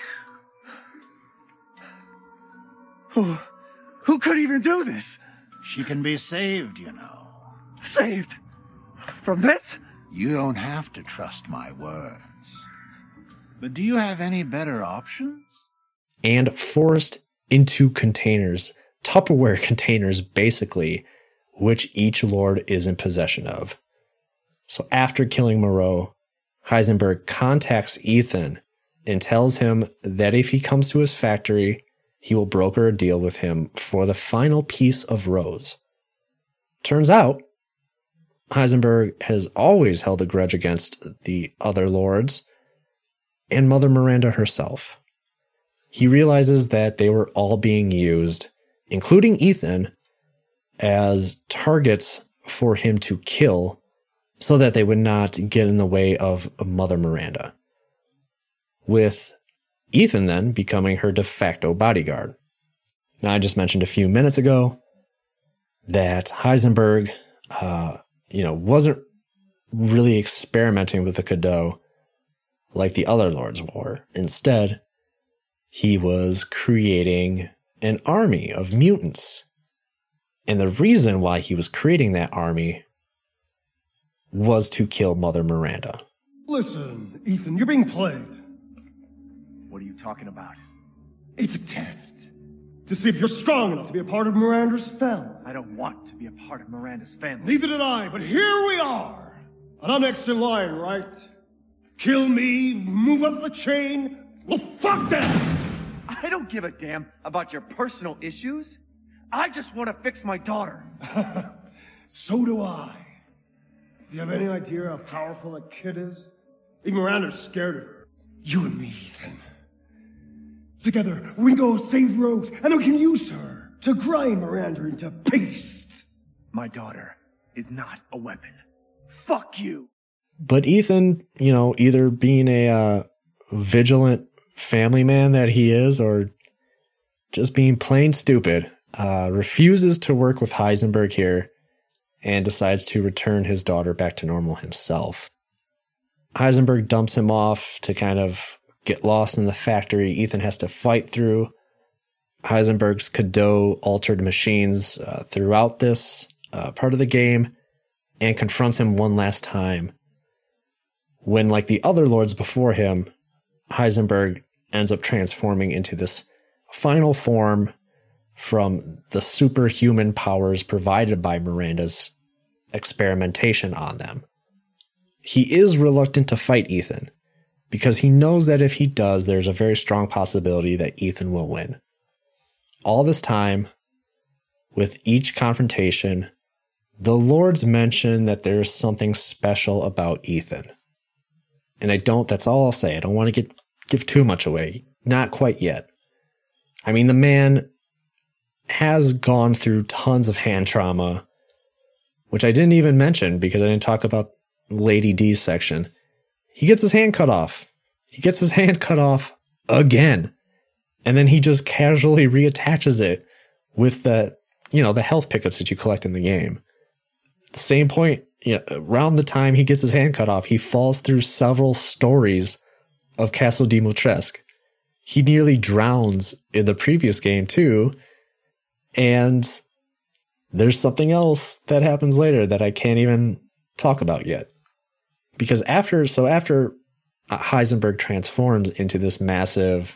Speaker 3: Who... Who could even do this?
Speaker 7: She can be saved, you know.
Speaker 3: Saved? From this?
Speaker 7: You don't have to trust my words. But do you have any better options?
Speaker 1: And forced into containers, Tupperware containers basically, which each lord is in possession of. So after killing Moreau, Heisenberg contacts Ethan and tells him that if he comes to his factory, he will broker a deal with him for the final piece of Rose. Turns out, Heisenberg has always held a grudge against the other lords and Mother Miranda herself. He realizes that they were all being used, including Ethan, as targets for him to kill so that they would not get in the way of Mother Miranda. With Ethan then becoming her de facto bodyguard. Now, I just mentioned a few minutes ago that Heisenberg, uh, you know, wasn't really experimenting with the Cadeau like the other lords were. Instead, he was creating an army of mutants. And the reason why he was creating that army was to kill Mother Miranda.
Speaker 8: Listen, Ethan, you're being played.
Speaker 3: What are you talking about?
Speaker 8: It's a test. To see if you're strong enough to be a part of Miranda's family.
Speaker 3: I don't want to be a part of Miranda's family.
Speaker 8: Neither did I, but here we are. And I'm next in line, right? Kill me, move up the chain. Well, fuck that!
Speaker 3: I don't give a damn about your personal issues. I just want to fix my daughter.
Speaker 8: So do I. Do you have any idea how powerful that kid is? Even Miranda's scared of her. You and me, Ethan. Together, we can go save Rose, and then we can use her to grind Miranda into paste.
Speaker 3: My daughter is not a weapon. Fuck you.
Speaker 1: But Ethan, you know, either being a uh, vigilant family man that he is, or just being plain stupid, uh, refuses to work with Heisenberg here and decides to return his daughter back to normal himself. Heisenberg dumps him off to kind of get lost in the factory Ethan has to fight through. Heisenberg's Cadeau altered machines uh, throughout this uh, part of the game and confronts him one last time. When, like the other lords before him, Heisenberg ends up transforming into this final form from the superhuman powers provided by Miranda's experimentation on them. He is reluctant to fight Ethan because he knows that if he does, there's a very strong possibility that Ethan will win. All this time, with each confrontation, the lords mention that there is something special about Ethan. And I don't, that's all I'll say. I don't want to get give too much away. Not quite yet. I mean, the man has gone through tons of hand trauma, which I didn't even mention because I didn't talk about Lady D's section. He gets his hand cut off. He gets his hand cut off again. And then he just casually reattaches it with the, you know, the health pickups that you collect in the game. At the same point, yeah, around the time he gets his hand cut off, he falls through several stories of Castle Dimitrescu. He nearly drowns in the previous game too. And there's something else that happens later that I can't even talk about yet. Because after, so after Heisenberg transforms into this massive,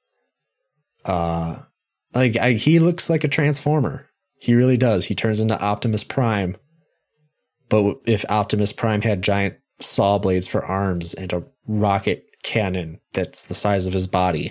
Speaker 1: uh, like I, he looks like a transformer. He really does. He turns into Optimus Prime. But if Optimus Prime had giant saw blades for arms and a rocket cannon that's the size of his body.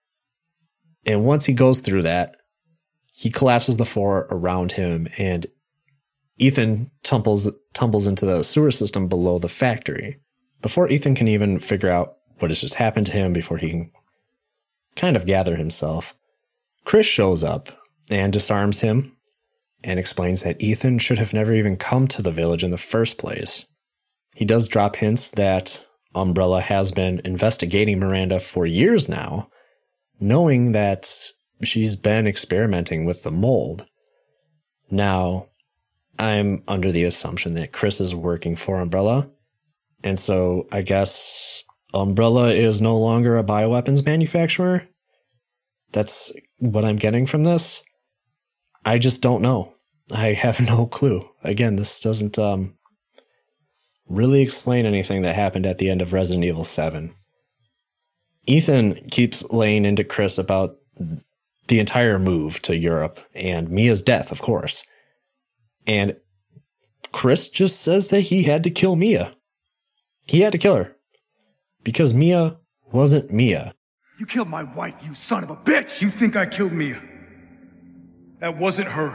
Speaker 1: And once he goes through that, he collapses the floor around him and Ethan tumbles tumbles into the sewer system below the factory. Before Ethan can even figure out what has just happened to him, before he can kind of gather himself, Chris shows up and disarms him and explains that Ethan should have never even come to the village in the first place. He does drop hints that Umbrella has been investigating Miranda for years now, knowing that she's been experimenting with the mold. Now, I'm under the assumption that Chris is working for Umbrella, and so I guess Umbrella is no longer a bioweapons manufacturer? That's what I'm getting from this? I just don't know. I have no clue. Again, this doesn't um, really explain anything that happened at the end of Resident Evil seven. Ethan keeps laying into Chris about the entire move to Europe and Mia's death, of course. And Chris just says that he had to kill Mia. He had to kill her. Because Mia wasn't Mia.
Speaker 4: You killed my wife, you son of a bitch! You think I killed Mia? That wasn't her.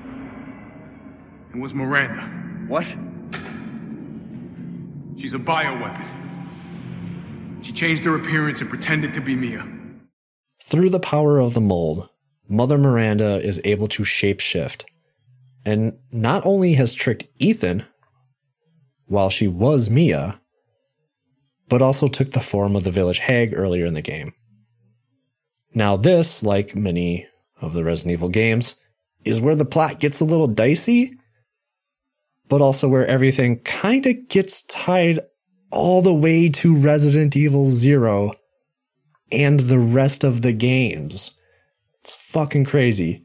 Speaker 4: It was Miranda.
Speaker 3: What?
Speaker 4: She's a bioweapon. She changed her appearance and pretended to be Mia.
Speaker 1: Through the power of the mold, Mother Miranda is able to shapeshift, and not only has tricked Ethan while she was Mia, but also took the form of the village hag earlier in the game. Now this, like many of the Resident Evil games, is where the plot gets a little dicey, but also where everything kind of gets tied all the way to Resident Evil Zero and the rest of the games. It's fucking crazy.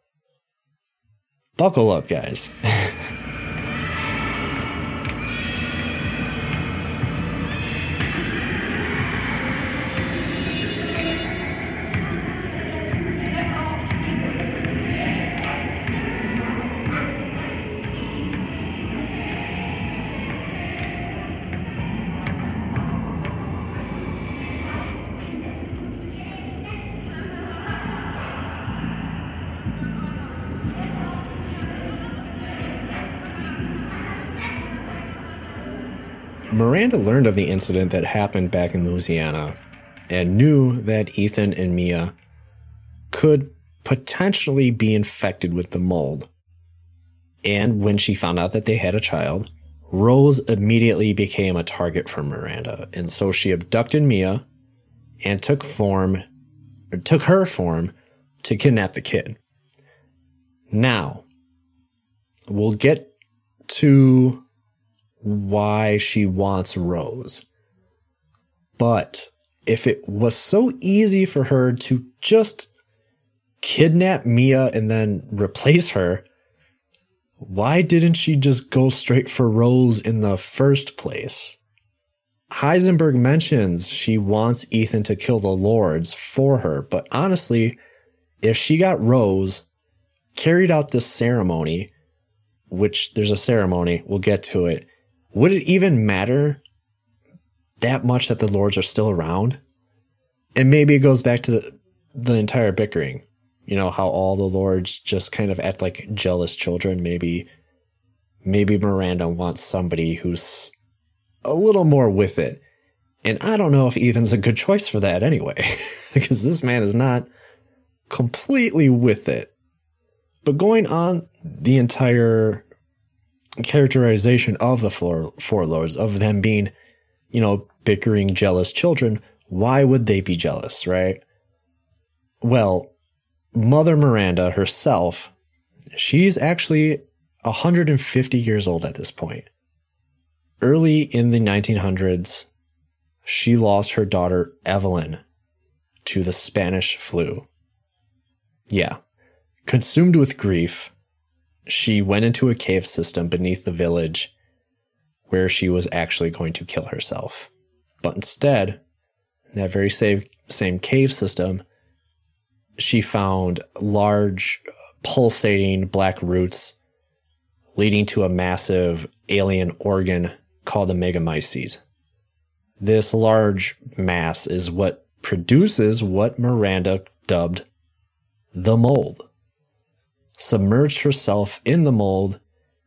Speaker 1: Buckle up, guys. Miranda learned of the incident that happened back in Louisiana and knew that Ethan and Mia could potentially be infected with the mold. And when she found out that they had a child, Rose immediately became a target for Miranda. And so she abducted Mia and took form, or took her form to kidnap the kid. Now, we'll get to why she wants Rose. But if it was so easy for her to just kidnap Mia and then replace her, why didn't she just go straight for Rose in the first place? Heisenberg mentions she wants Ethan to kill the Lords for her, but honestly, if she got Rose, carried out this ceremony, which there's a ceremony, we'll get to it, would it even matter that much that the Lords are still around? And maybe it goes back to the, the entire bickering. You know, how all the Lords just kind of act like jealous children. Maybe, maybe Miranda wants somebody who's a little more with it. And I don't know if Ethan's a good choice for that anyway, because this man is not completely with it. But going on the entire characterization of the four, four Lords, of them being, you know, bickering, jealous children, why would they be jealous, right? Well, Mother Miranda herself, she's actually one hundred fifty years old at this point. Early in the nineteen hundreds, she lost her daughter Evelyn to the Spanish flu. Yeah. Consumed with grief, she went into a cave system beneath the village where she was actually going to kill herself. But instead, in that very same, same cave system, she found large, pulsating black roots leading to a massive alien organ called the Megamyces. This large mass is what produces what Miranda dubbed the mold. Submerged herself in the mold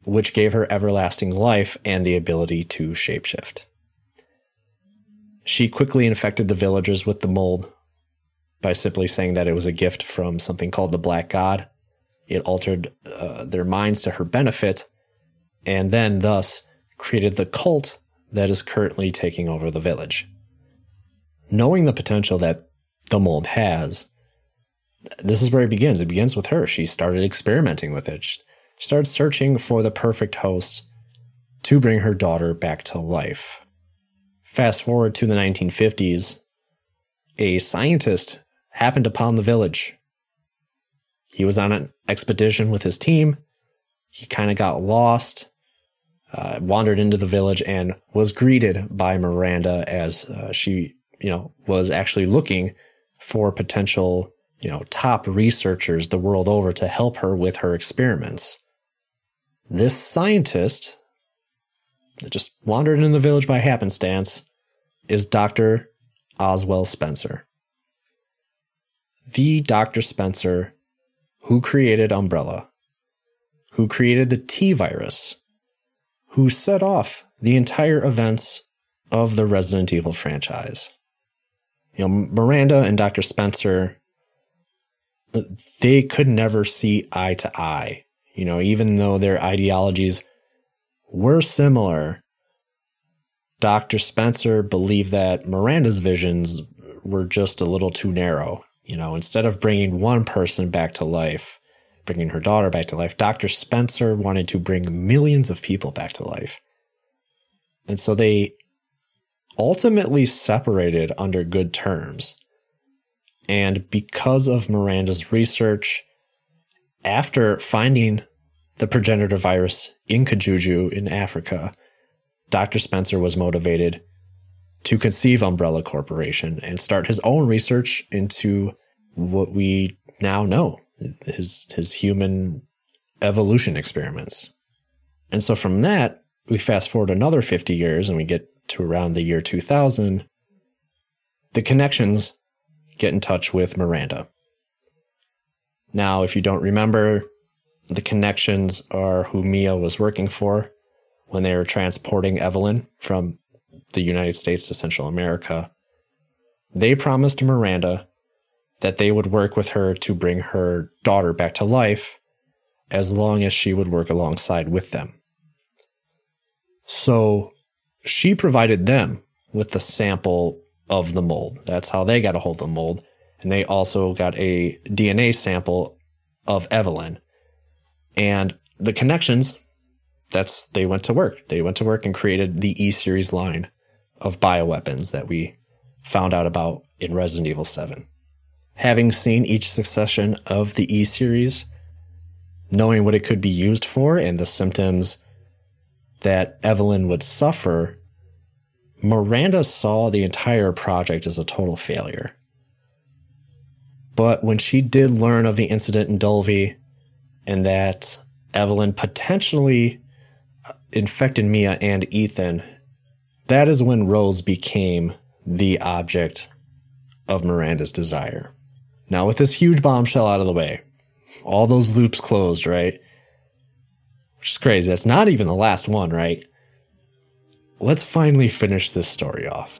Speaker 1: which gave her everlasting life and the ability to shapeshift. She quickly infected the villagers with the mold by simply saying that it was a gift from something called the Black God. It altered uh, their minds to her benefit, and then thus created the cult that is currently taking over the village. Knowing the potential that the mold has, this is where it begins. It begins with her. She started experimenting with it. She started searching for the perfect host to bring her daughter back to life. Fast forward to the nineteen fifties, a scientist happened upon the village. He was on an expedition with his team. He kind of got lost, uh, wandered into the village, and was greeted by Miranda as uh, she, you know, was actually looking for potential, you know, top researchers the world over to help her with her experiments. This scientist that just wandered in the village by happenstance is Doctor Oswell Spencer. The Doctor Spencer who created Umbrella, who created the T-Virus, who set off the entire events of the Resident Evil franchise. You know, Miranda and Doctor Spencer, they could never see eye to eye. You know, even though their ideologies were similar, Doctor Spencer believed that Miranda's visions were just a little too narrow. You know, instead of bringing one person back to life, bringing her daughter back to life, Doctor Spencer wanted to bring millions of people back to life. And so they ultimately separated under good terms. And because of Miranda's research, after finding the progenitor virus in Kajuju in Africa, Doctor Spencer was motivated to conceive Umbrella Corporation and start his own research into what we now know, his, his human evolution experiments. And so from that, we fast forward another fifty years and we get to around the year two thousand. The Connections get in touch with Miranda. Now, if you don't remember, the Connections are who Mia was working for when they were transporting Evelyn from the United States to Central America. They promised Miranda that they would work with her to bring her daughter back to life as long as she would work alongside with them. So she provided them with the sample of the mold. That's how they got a hold of the mold. And they also got a D N A sample of Evelyn. And the Connections, that's, they went to work. They went to work and created the E-Series line of bioweapons that we found out about in Resident Evil seven. Having seen each succession of the E-Series, knowing what it could be used for and the symptoms that Evelyn would suffer, Miranda saw the entire project as a total failure. But when she did learn of the incident in Dulvey and that Evelyn potentially infected Mia and Ethan, that is when Rose became the object of Miranda's desire. Now, with this huge bombshell out of the way, all those loops closed, right? Which is crazy. That's not even the last one, right? Let's finally finish this story off.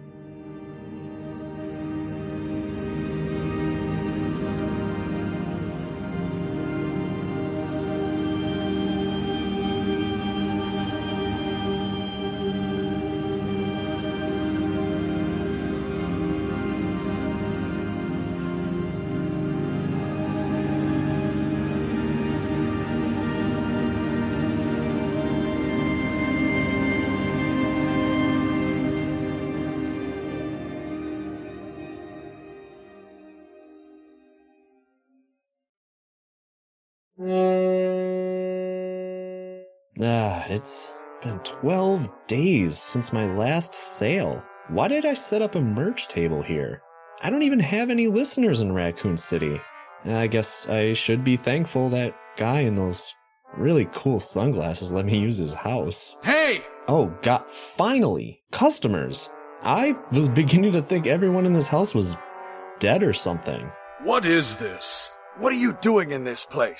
Speaker 1: Ah, it's been twelve days since my last sale. Why did I set up a merch table here? I don't even have any listeners in Raccoon City. I guess I should be thankful that guy in those really cool sunglasses let me use his house.
Speaker 4: Hey!
Speaker 1: Oh god, finally! Customers! I was beginning to think everyone in this house was dead or something.
Speaker 11: What is this? What are you doing in this place?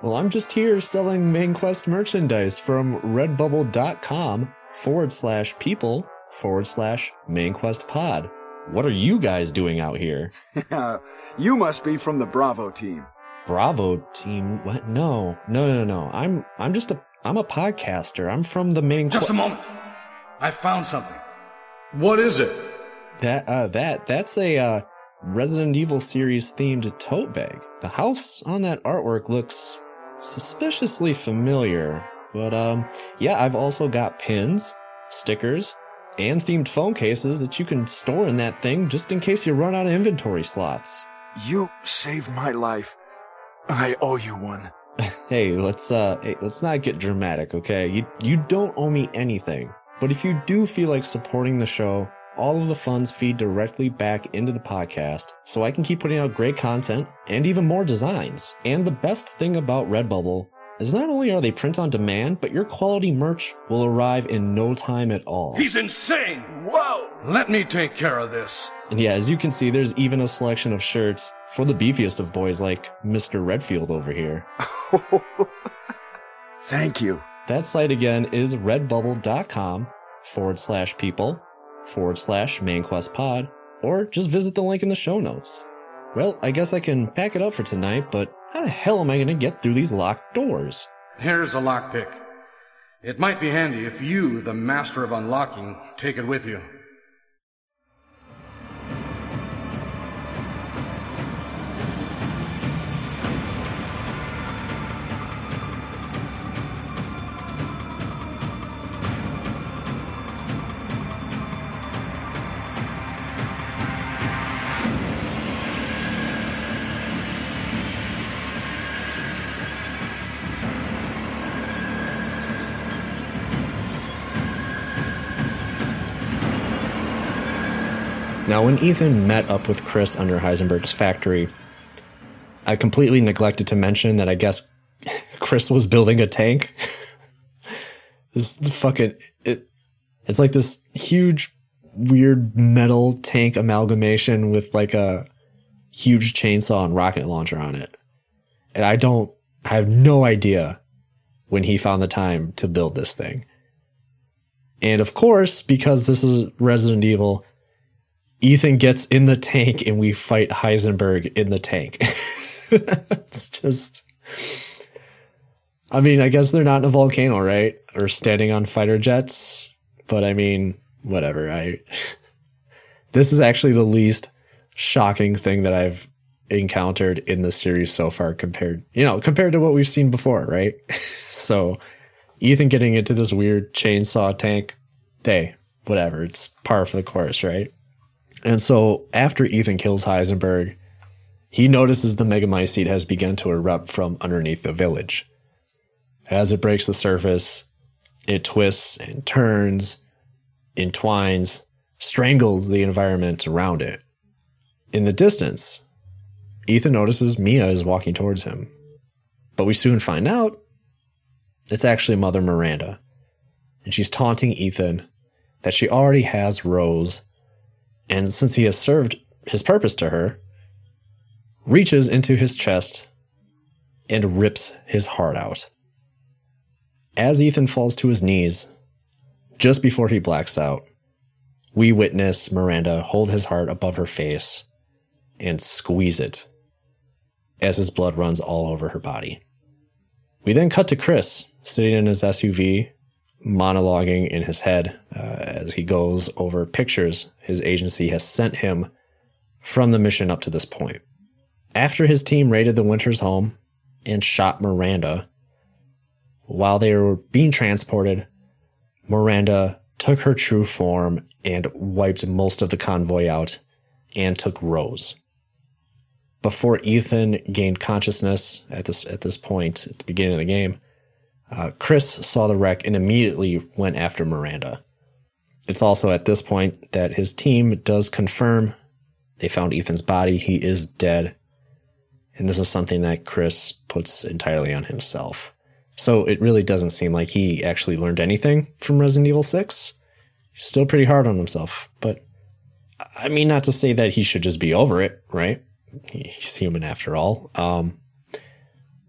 Speaker 1: Well, I'm just here selling Main Quest merchandise from redbubble.com forward slash people forward slash Main Quest pod. What are you guys doing out here?
Speaker 11: You must be from the Bravo team.
Speaker 1: Bravo team? What? No, no, no, no. I'm, I'm just a, I'm a podcaster. I'm from the Main
Speaker 4: Just
Speaker 1: Qu-
Speaker 4: a moment. I found something. What is it?
Speaker 1: That, uh, that, that's a, uh, Resident Evil series themed tote bag. The house on that artwork looks suspiciously familiar, but, um, yeah, I've also got pins, stickers, and themed phone cases that you can store in that thing just in case you run out of inventory slots.
Speaker 11: You saved my life. I owe you one.
Speaker 1: Hey, let's, uh, hey, let's not get dramatic, okay? You, you don't owe me anything. But if you do feel like supporting the show, all of the funds feed directly back into the podcast, so I can keep putting out great content and even more designs. And the best thing about Redbubble is not only are they print on demand, but your quality merch will arrive in no time at all.
Speaker 4: He's insane! Whoa! Let me take care of this.
Speaker 1: And yeah, as you can see, there's even a selection of shirts for the beefiest of boys like Mister Redfield over here.
Speaker 11: Thank you.
Speaker 1: That site again is redbubble.com forward slash people forward slash mainquestpod, or just visit the link in the show notes. Well, I guess I can pack it up for tonight, but how the hell am I going to get through these locked doors?
Speaker 4: Here's a lockpick. It might be handy if you, the master of unlocking, take it with you.
Speaker 1: Now, when Ethan met up with Chris under Heisenberg's factory, I completely neglected to mention that I guess Chris was building a tank. This fucking, it, it's like this huge, weird metal tank amalgamation with like a huge chainsaw and rocket launcher on it. And I don't, I have no idea when he found the time to build this thing. And of course, because this is Resident Evil, Ethan gets in the tank and we fight Heisenberg in the tank. It's just, I mean, I guess they're not in a volcano, right? Or standing on fighter jets. But I mean, whatever. I, this is actually the least shocking thing that I've encountered in the series so far compared, you know, compared to what we've seen before, right? So Ethan getting into this weird chainsaw tank, hey, whatever. It's par for the course, right? And so after Ethan kills Heisenberg, he notices the Megamycete has begun to erupt from underneath the village. As it breaks the surface, it twists and turns, entwines, strangles the environment around it. In the distance, Ethan notices Mia is walking towards him. But we soon find out it's actually Mother Miranda. And she's taunting Ethan that she already has Rose, and since he has served his purpose to her, reaches into his chest and rips his heart out. As Ethan falls to his knees, just before he blacks out, we witness Miranda hold his heart above her face and squeeze it as his blood runs all over her body. We then cut to Chris sitting in his S U V, monologuing in his head uh, as he goes over pictures his agency has sent him from the mission up to this point. After his team raided the Winters' home and shot Miranda, while they were being transported, Miranda took her true form and wiped most of the convoy out and took Rose. Before Ethan gained consciousness at this at this point, at the beginning of the game, Uh, Chris saw the wreck and immediately went after Miranda. It's also at this point that his team does confirm they found Ethan's body. He is dead. And this is something that Chris puts entirely on himself. So it really doesn't seem like he actually learned anything from Resident Evil six. He's still pretty hard on himself. But I mean, not to say that he should just be over it, right? He's human after all. Um,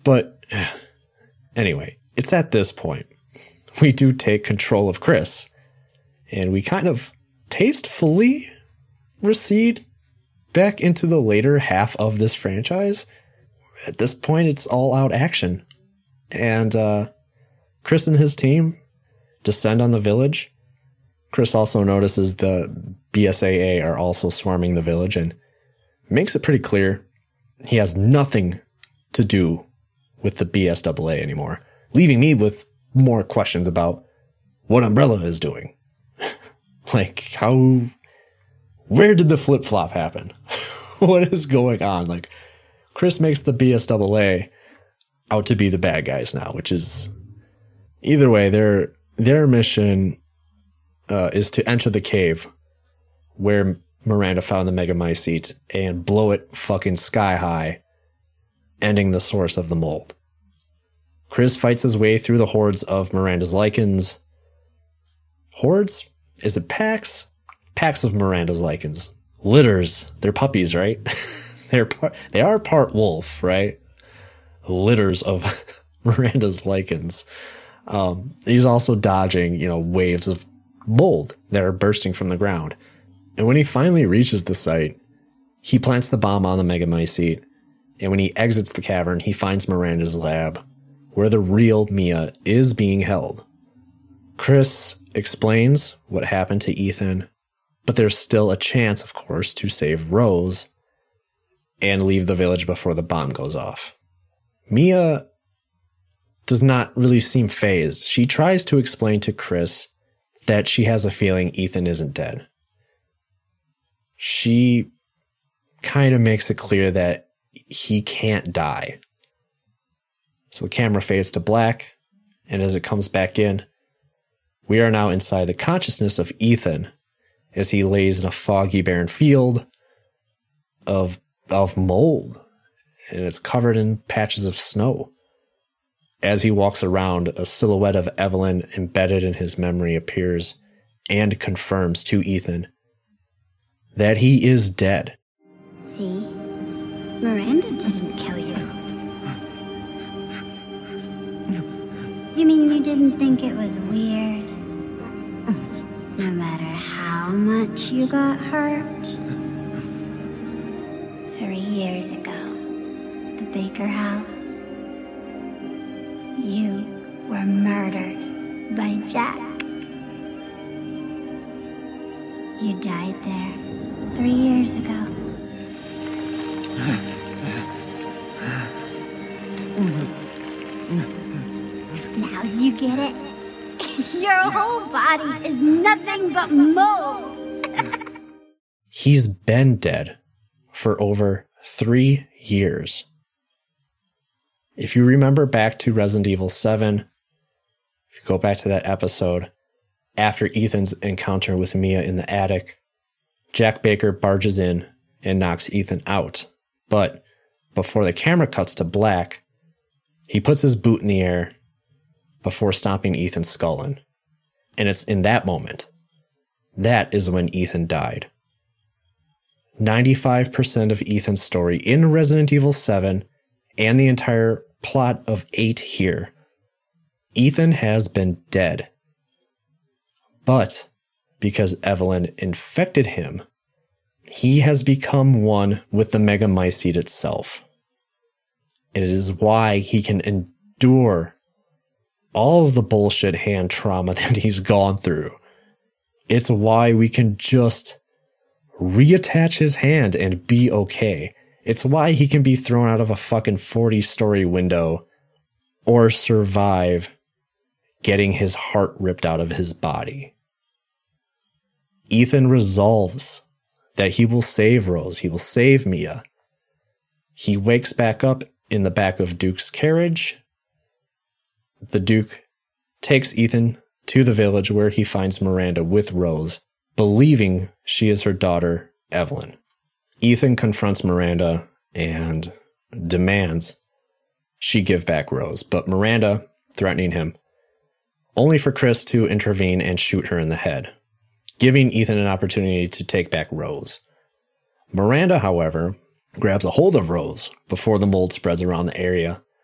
Speaker 1: But anyway, it's at this point we do take control of Chris, and we kind of tastefully recede back into the later half of this franchise. At this point, it's all out action. And uh, Chris and his team descend on the village. Chris also notices the B S A A are also swarming the village and makes it pretty clear he has nothing to do with the B S A A anymore, leaving me with more questions about what Umbrella is doing. Like, how, where did the flip-flop happen? What is going on? Like, Chris makes the B S A A out to be the bad guys now, which is, either way, their their mission uh, is to enter the cave where Miranda found the Megamycete and blow it fucking sky high, ending the source of the mold. Chris fights his way through the hordes of Miranda's lichens. Hordes? Is it packs? Packs of Miranda's lichens. Litters. They're puppies, right? They're part, they are part wolf, right? Litters of Miranda's lichens. Um, he's also dodging, you know, waves of mold that are bursting from the ground. And when he finally reaches the site, he plants the bomb on the Megamycete. And when he exits the cavern, he finds Miranda's lab, where the real Mia is being held. Chris explains what happened to Ethan, but there's still a chance, of course, to save Rose and leave the village before the bomb goes off. Mia does not really seem fazed. She tries to explain to Chris that she has a feeling Ethan isn't dead. She kind of makes it clear that he can't die. So the camera fades to black, and as it comes back in, we are now inside the consciousness of Ethan as he lays in a foggy, barren field of of mold, and it's covered in patches of snow. As he walks around, a silhouette of Evelyn embedded in his memory appears and confirms to Ethan that he is dead.
Speaker 12: See? Miranda didn't kill you. You mean you didn't think it was weird? No matter how much you got hurt? Three years ago, the Baker house, you were murdered by Jack. You died there three years ago. Now do you get it? Your whole body is nothing but mold.
Speaker 1: He's been dead for over three years. If you remember back to Resident Evil seven, if you go back to that episode, after Ethan's encounter with Mia in the attic, Jack Baker barges in and knocks Ethan out. But before the camera cuts to black, he puts his boot in the air before stomping Ethan's skull in. And it's in that moment, that is when Ethan died. ninety-five percent of Ethan's story in Resident Evil seven and the entire plot of eight here, Ethan has been dead. But because Evelyn infected him, he has become one with the Megamycete itself. It is why he can endure all of the bullshit hand trauma that he's gone through. It's why we can just reattach his hand and be okay. It's why he can be thrown out of a fucking forty-story window or survive getting his heart ripped out of his body. Ethan resolves that he will save Rose. He will save Mia. He wakes back up in the back of Duke's carriage. The Duke takes Ethan to the village where he finds Miranda with Rose, believing she is her daughter, Evelyn. Ethan confronts Miranda and demands she give back Rose, but Miranda, threatening him, only for Chris to intervene and shoot her in the head, giving Ethan an opportunity to take back Rose. Miranda, however, grabs a hold of Rose before the mold spreads around the area,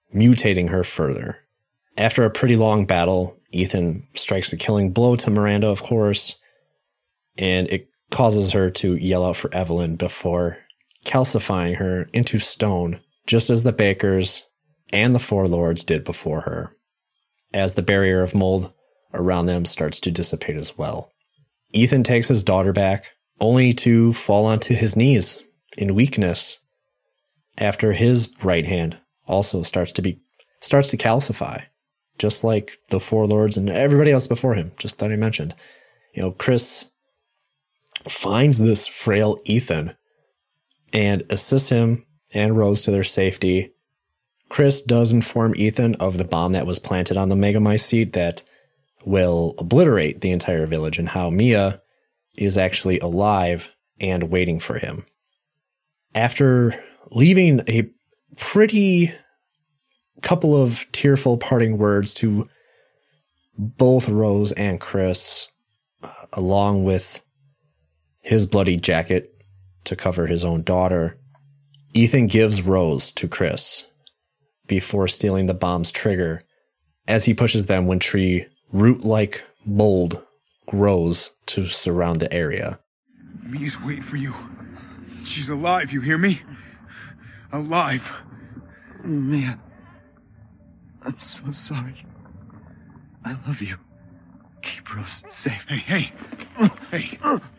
Speaker 1: mutating her further. After a pretty long battle, Ethan strikes a killing blow to Miranda, of course, and it causes her to yell out for Evelyn before calcifying her into stone, just as the Bakers and the Four Lords did before her, as the barrier of mold around them starts to dissipate as well. Ethan takes his daughter back, only to fall onto his knees in weakness after his right hand also starts to be starts to calcify, just like the Four Lords and everybody else before him, just that I mentioned. You know, Chris finds this frail Ethan and assists him and Rose to their safety. Chris does inform Ethan of the bomb that was planted on the Megamycete that will obliterate the entire village, and how Mia is actually alive and waiting for him. After leaving a pretty couple of tearful parting words to both Rose and Chris, uh, along with his bloody jacket to cover his own daughter, Ethan gives Rose to Chris before stealing the bomb's trigger as he pushes them when tree root-like mold grows to surround the area.
Speaker 4: Mia's waiting for you. She's alive, you hear me? Alive.
Speaker 3: Mia, I'm so sorry. I love you. Keep Rose safe.
Speaker 4: Hey, hey. Hey.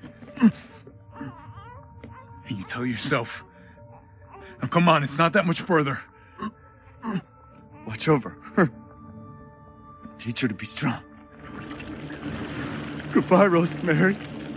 Speaker 4: Hey, you tell yourself. Now come on, it's not that much further.
Speaker 3: Watch over her. Teach her to be strong. Goodbye, Rosemary.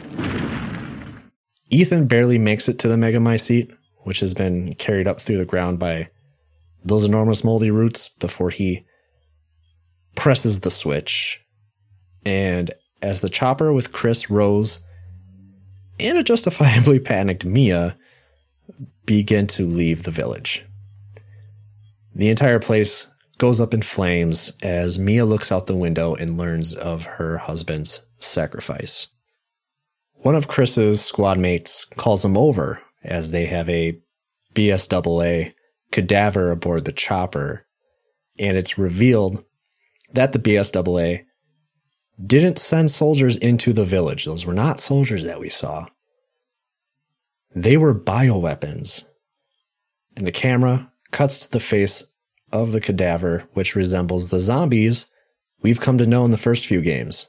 Speaker 1: Ethan barely makes it to the Megamycete, which has been carried up through the ground by those enormous moldy roots, before he presses the switch. And as the chopper with Chris, Rose, and a justifiably panicked Mia begin to leave the village, the entire place goes up in flames as Mia looks out the window and learns of her husband's sacrifice. One of Chris's squad mates calls him over as they have a B S A A cadaver aboard the chopper, and it's revealed that the B S A A didn't send soldiers into the village. Those were not soldiers that we saw. They were bioweapons. And the camera cuts to the face of the cadaver, which resembles the zombies we've come to know in the first few games.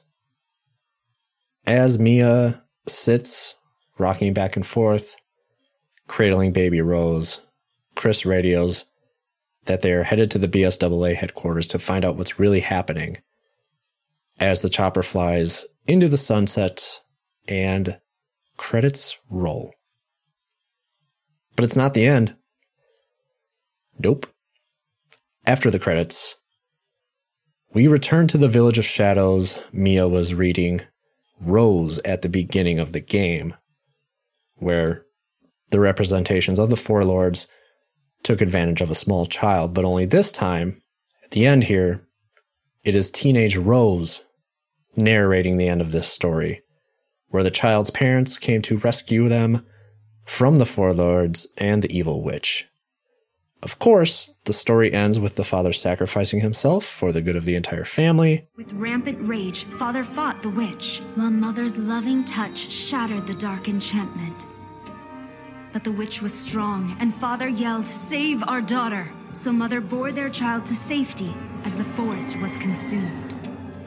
Speaker 1: As Mia sits, rocking back and forth, cradling baby Rose, Chris radios that they are headed to the B S A A headquarters to find out what's really happening, as the chopper flies into the sunset and credits roll. But it's not the end. Nope. After the credits, we return to the Village of Shadows Mia was reading Rose at the beginning of the game, where the representations of the Four Lords took advantage of a small child, but only this time, at the end here, it is teenage Rose narrating the end of this story, where the child's parents came to rescue them from the Four Lords and the evil witch. Of course, the story ends with the father sacrificing himself for the good of the entire family.
Speaker 12: With rampant rage, Father fought the witch, while Mother's loving touch shattered the dark enchantment. But the witch was strong, and Father yelled, "Save our daughter!" So Mother bore their child to safety as the forest was consumed.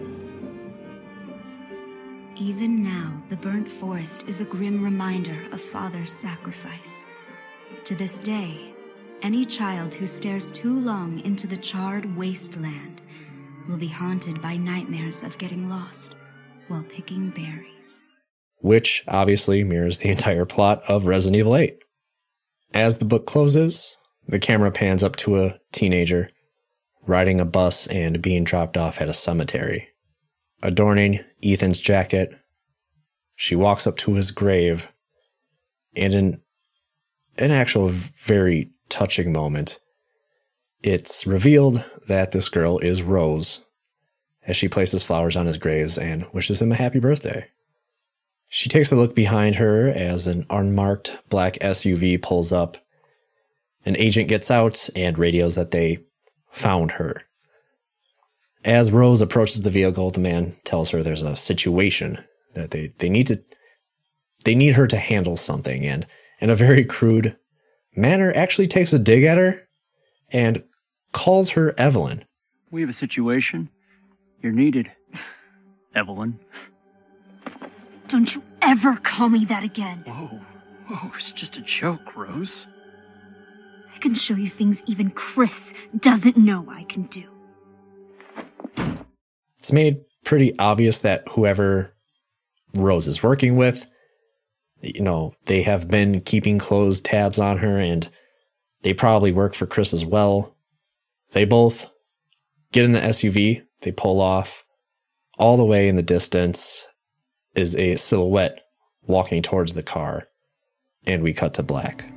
Speaker 12: Even now, the burnt forest is a grim reminder of Father's sacrifice. To this day, any child who stares too long into the charred wasteland will be haunted by nightmares of getting lost while picking berries.
Speaker 1: Which obviously mirrors the entire plot of Resident Evil eight. As the book closes, the camera pans up to a teenager riding a bus and being dropped off at a cemetery. Adorning Ethan's jacket, she walks up to his grave, and in an actual very touching moment, it's revealed that this girl is Rose, as she places flowers on his graves and wishes him a happy birthday. She takes a look behind her as an unmarked black S U V pulls up. An agent gets out and radios that they found her. As Rose approaches the vehicle, the man tells her there's a situation that they, they need to they need her to handle something, and in a very crude manner actually takes a dig at her and calls her Evelyn.
Speaker 13: We have a situation. You're needed, Evelyn.
Speaker 14: Don't you ever call me that again.
Speaker 13: Whoa, whoa, it's just a joke, Rose.
Speaker 14: I can show you things even Chris doesn't know I can do.
Speaker 1: It's made pretty obvious that whoever Rose is working with, you know, they have been keeping close tabs on her, and they probably work for Chris as well. They both get in the S U V, they pull off. All the way in the distance is a silhouette walking towards the car, and we cut to black.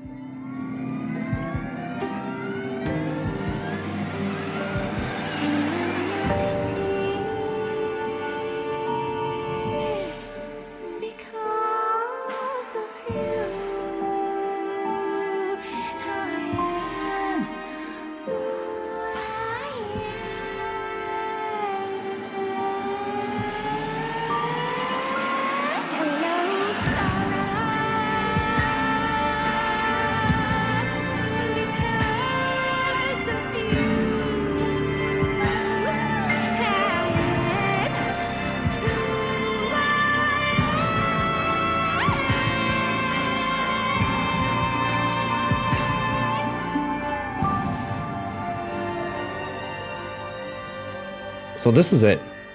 Speaker 1: So this is it.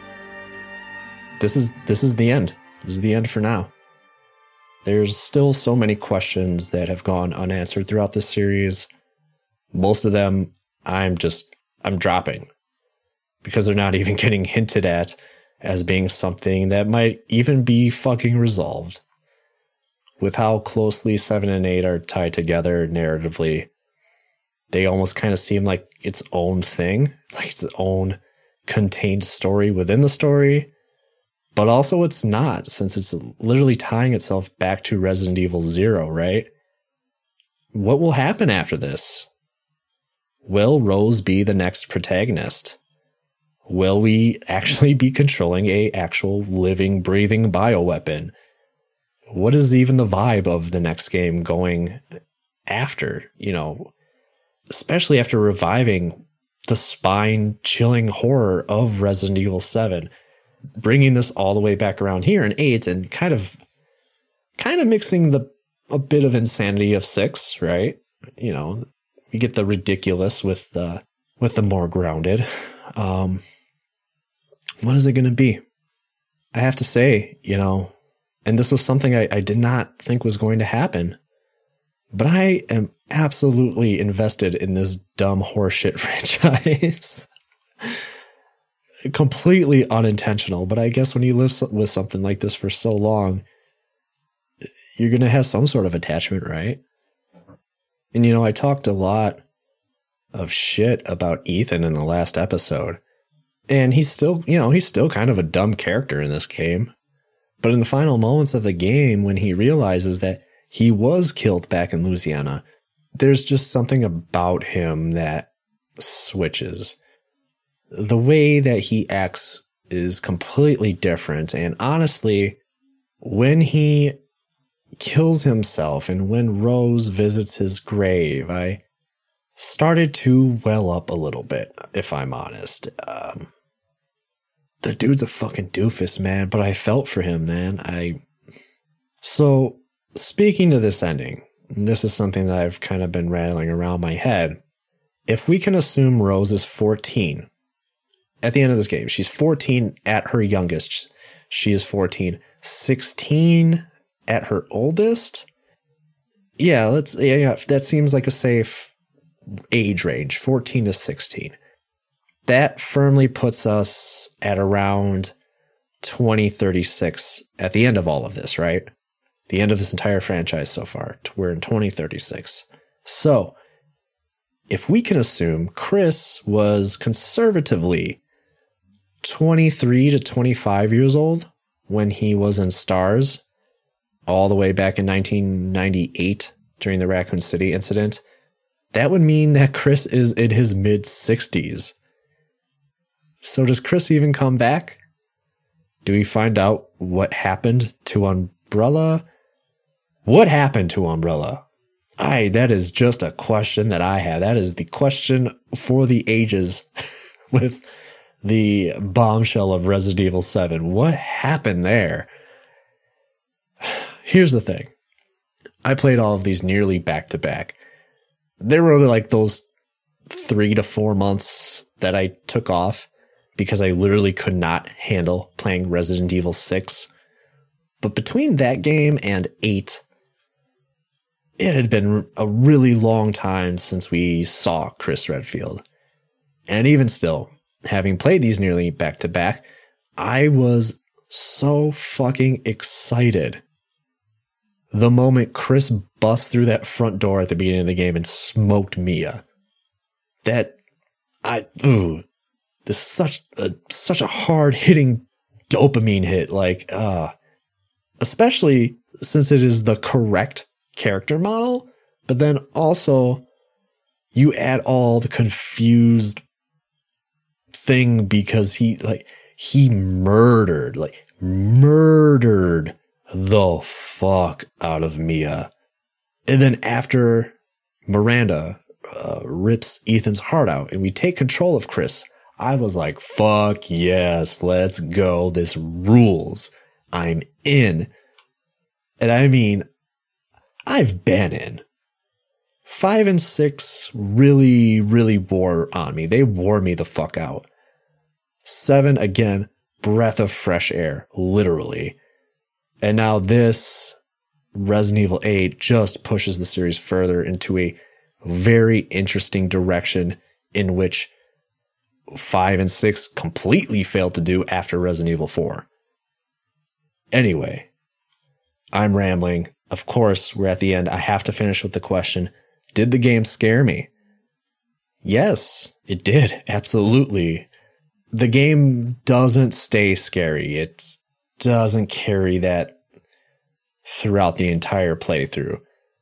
Speaker 1: This is this is the end. This is the end for now. There's still so many questions that have gone unanswered throughout this series. Most of them I'm just I'm dropping because they're not even getting hinted at as being something that might even be fucking resolved. With how closely seven and eight are tied together narratively, they almost kind of seem like its own thing. It's like its own contained story within the story, but also it's not, since it's literally tying itself back to Resident Evil Zero, right? What will happen after this? Will Rose be the next protagonist? Will we actually be controlling a actual living, breathing bioweapon? What is even the vibe of the next game going after, you know, especially after reviving the spine-chilling horror of Resident Evil seven, bringing this all the way back around here in eight, and kind of, kind of mixing the a bit of insanity of six, right? You know, you get the ridiculous with the with the more grounded. Um, what is it going to be? I have to say, you know, and this was something I, I did not think was going to happen, but I am absolutely invested in this dumb horseshit franchise. Completely unintentional, but I guess when you live with something like this for so long, you're going to have some sort of attachment, right? And, you know, I talked a lot of shit about Ethan in the last episode, and he's still, you know, he's still kind of a dumb character in this game. But in the final moments of the game, when he realizes that he was killed back in Louisiana, there's just something about him that switches. The way that he acts is completely different. And honestly, when he kills himself and when Rose visits his grave, I started to well up a little bit, if I'm honest. Um, the dude's a fucking doofus, man, but I felt for him, man. I So, speaking to this ending, and this is something that I've kind of been rattling around my head. If we can assume Rose is fourteen at the end of this game, she's fourteen at her youngest. She is fourteen. sixteen at her oldest? Yeah, let's yeah, yeah, that seems like a safe age range, fourteen to sixteen. That firmly puts us at around twenty thirty-six at the end of all of this, right? The end of this entire franchise so far. We're in twenty thirty-six. So, if we can assume Chris was conservatively twenty-three to twenty-five years old when he was in STARS, all the way back in nineteen ninety-eight during the Raccoon City incident, that would mean that Chris is in his mid-sixties. So does Chris even come back? Do we find out what happened to Umbrella? What happened to Umbrella? I, that is just a question that I have. That is the question for the ages with the bombshell of Resident Evil seven. What happened there? Here's the thing. I played all of these nearly back to back. There were like those three to four months that I took off because I literally could not handle playing Resident Evil six. But between that game and eight, it had been a really long time since we saw Chris Redfield. And even still, having played these nearly back to back, I was so fucking excited the moment Chris busts through that front door at the beginning of the game and smoked Mia. That, I, ooh, this is such a, such a hard hitting dopamine hit. Like, uh, especially since it is the correct character model, but then also you add all the confused thing because he, like, he murdered, like, murdered the fuck out of Mia. And then after Miranda uh, rips Ethan's heart out and we take control of Chris, I was like, fuck yes, let's go. This rules. I'm in. And I mean, I've been in. Five and six really, really wore on me. They wore me the fuck out. Seven, again, breath of fresh air, literally. And now this Resident Evil eight just pushes the series further into a very interesting direction in which five and six completely failed to do after Resident Evil four. Anyway, I'm rambling. Of course, we're at the end. I have to finish with the question, did the game scare me? Yes, it did. Absolutely. The game doesn't stay scary. It doesn't carry that throughout the entire playthrough.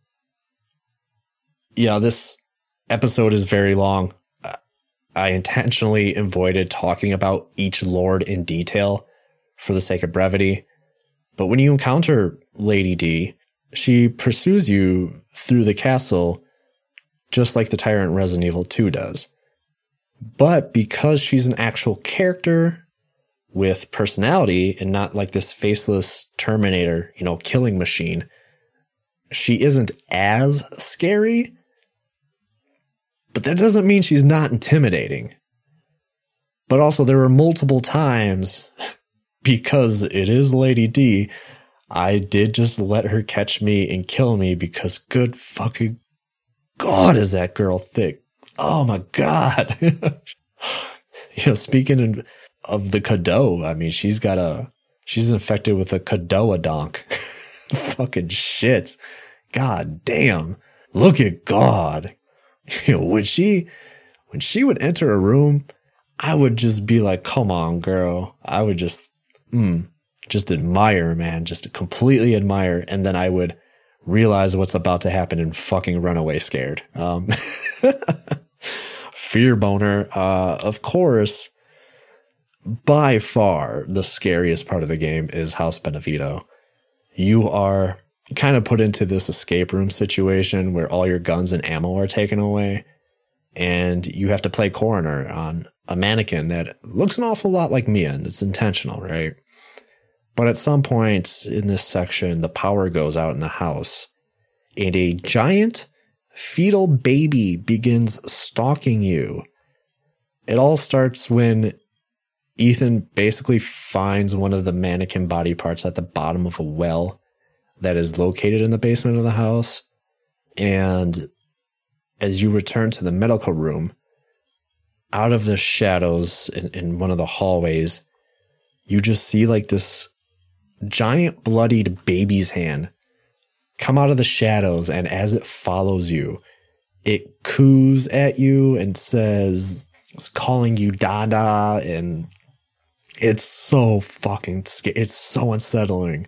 Speaker 1: You know, this episode is very long. I intentionally avoided talking about each lord in detail for the sake of brevity. But when you encounter Lady D, she pursues you through the castle just like the Tyrant Resident Evil two does. But because she's an actual character with personality and not like this faceless Terminator, you know, killing machine, she isn't as scary. But that doesn't mean she's not intimidating. But also there were multiple times, because it is Lady D, I did just let her catch me and kill me because good fucking God is that girl thick. Oh my God. You know, speaking of the Cadeau, I mean, she's got a, she's infected with a Cadeau-a-donk. Fucking shit. God damn. Look at God. You know, when she, when she would enter a room, I would just be like, come on, girl. I would just, mm, just admire, man, just completely admire. And then I would realize what's about to happen and fucking run away scared. Um, fear boner. Uh, of course, by far the scariest part of the game is House Benevito. You are kind of put into this escape room situation where all your guns and ammo are taken away, and you have to play coroner on a mannequin that looks an awful lot like Mia, and it's intentional, right? But at some point in this section, the power goes out in the house, and a giant fetal baby begins stalking you. It all starts when Ethan basically finds one of the mannequin body parts at the bottom of a well that is located in the basement of the house. And as you return to the medical room, out of the shadows in, in one of the hallways, you just see like this giant bloodied baby's hand come out of the shadows, and as it follows you, it coos at you and says, it's calling you Dada, and it's so fucking scary. It's so unsettling.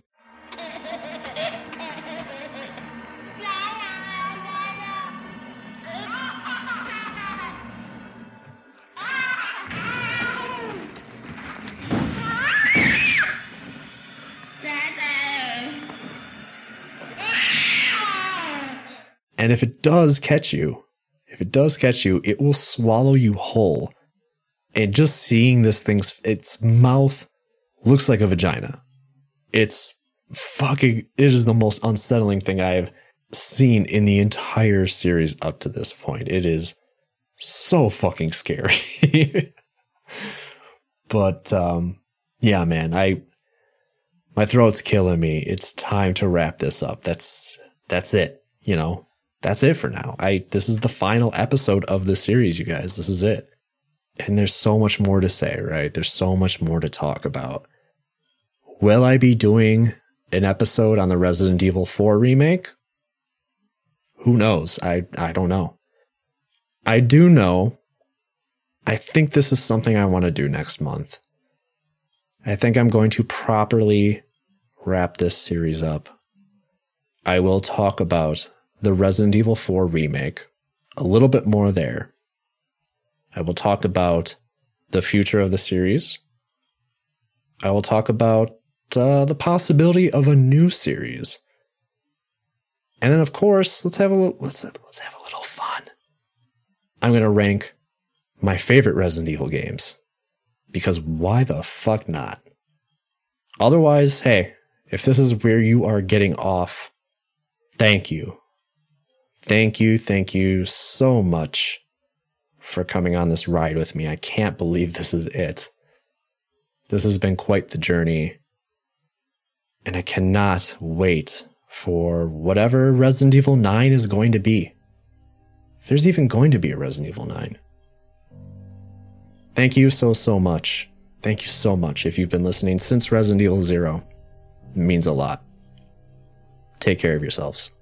Speaker 1: And if it does catch you, if it does catch you, it will swallow you whole. And just seeing this thing's, its mouth looks like a vagina. It's fucking, it is the most unsettling thing I have seen in the entire series up to this point. It is so fucking scary. But, um, yeah, man, I, my throat's killing me. It's time to wrap this up. That's, that's it. You know, that's it for now. I, this is the final episode of the series, you guys. This is it. And there's so much more to say, right? There's so much more to talk about. Will I be doing an episode on the Resident Evil four remake? Who knows? I, I don't know. I do know, I think this is something I want to do next month. I think I'm going to properly wrap this series up. I will talk about the Resident Evil four remake, a little bit more there. I will talk about the future of the series. I will talk about uh, the possibility of a new series. And then, of course, let's have a little, let's let's have a little fun. I'm going to rank my favorite Resident Evil games, because why the fuck not? Otherwise, hey, if this is where you are getting off, thank you. Thank you, thank you so much for coming on this ride with me. I can't believe this is it. This has been quite the journey, and I cannot wait for whatever Resident Evil nine is going to be. If there's even going to be a Resident Evil nine. Thank you so, so much. Thank you so much if you've been listening since Resident Evil zero. It means a lot. Take care of yourselves.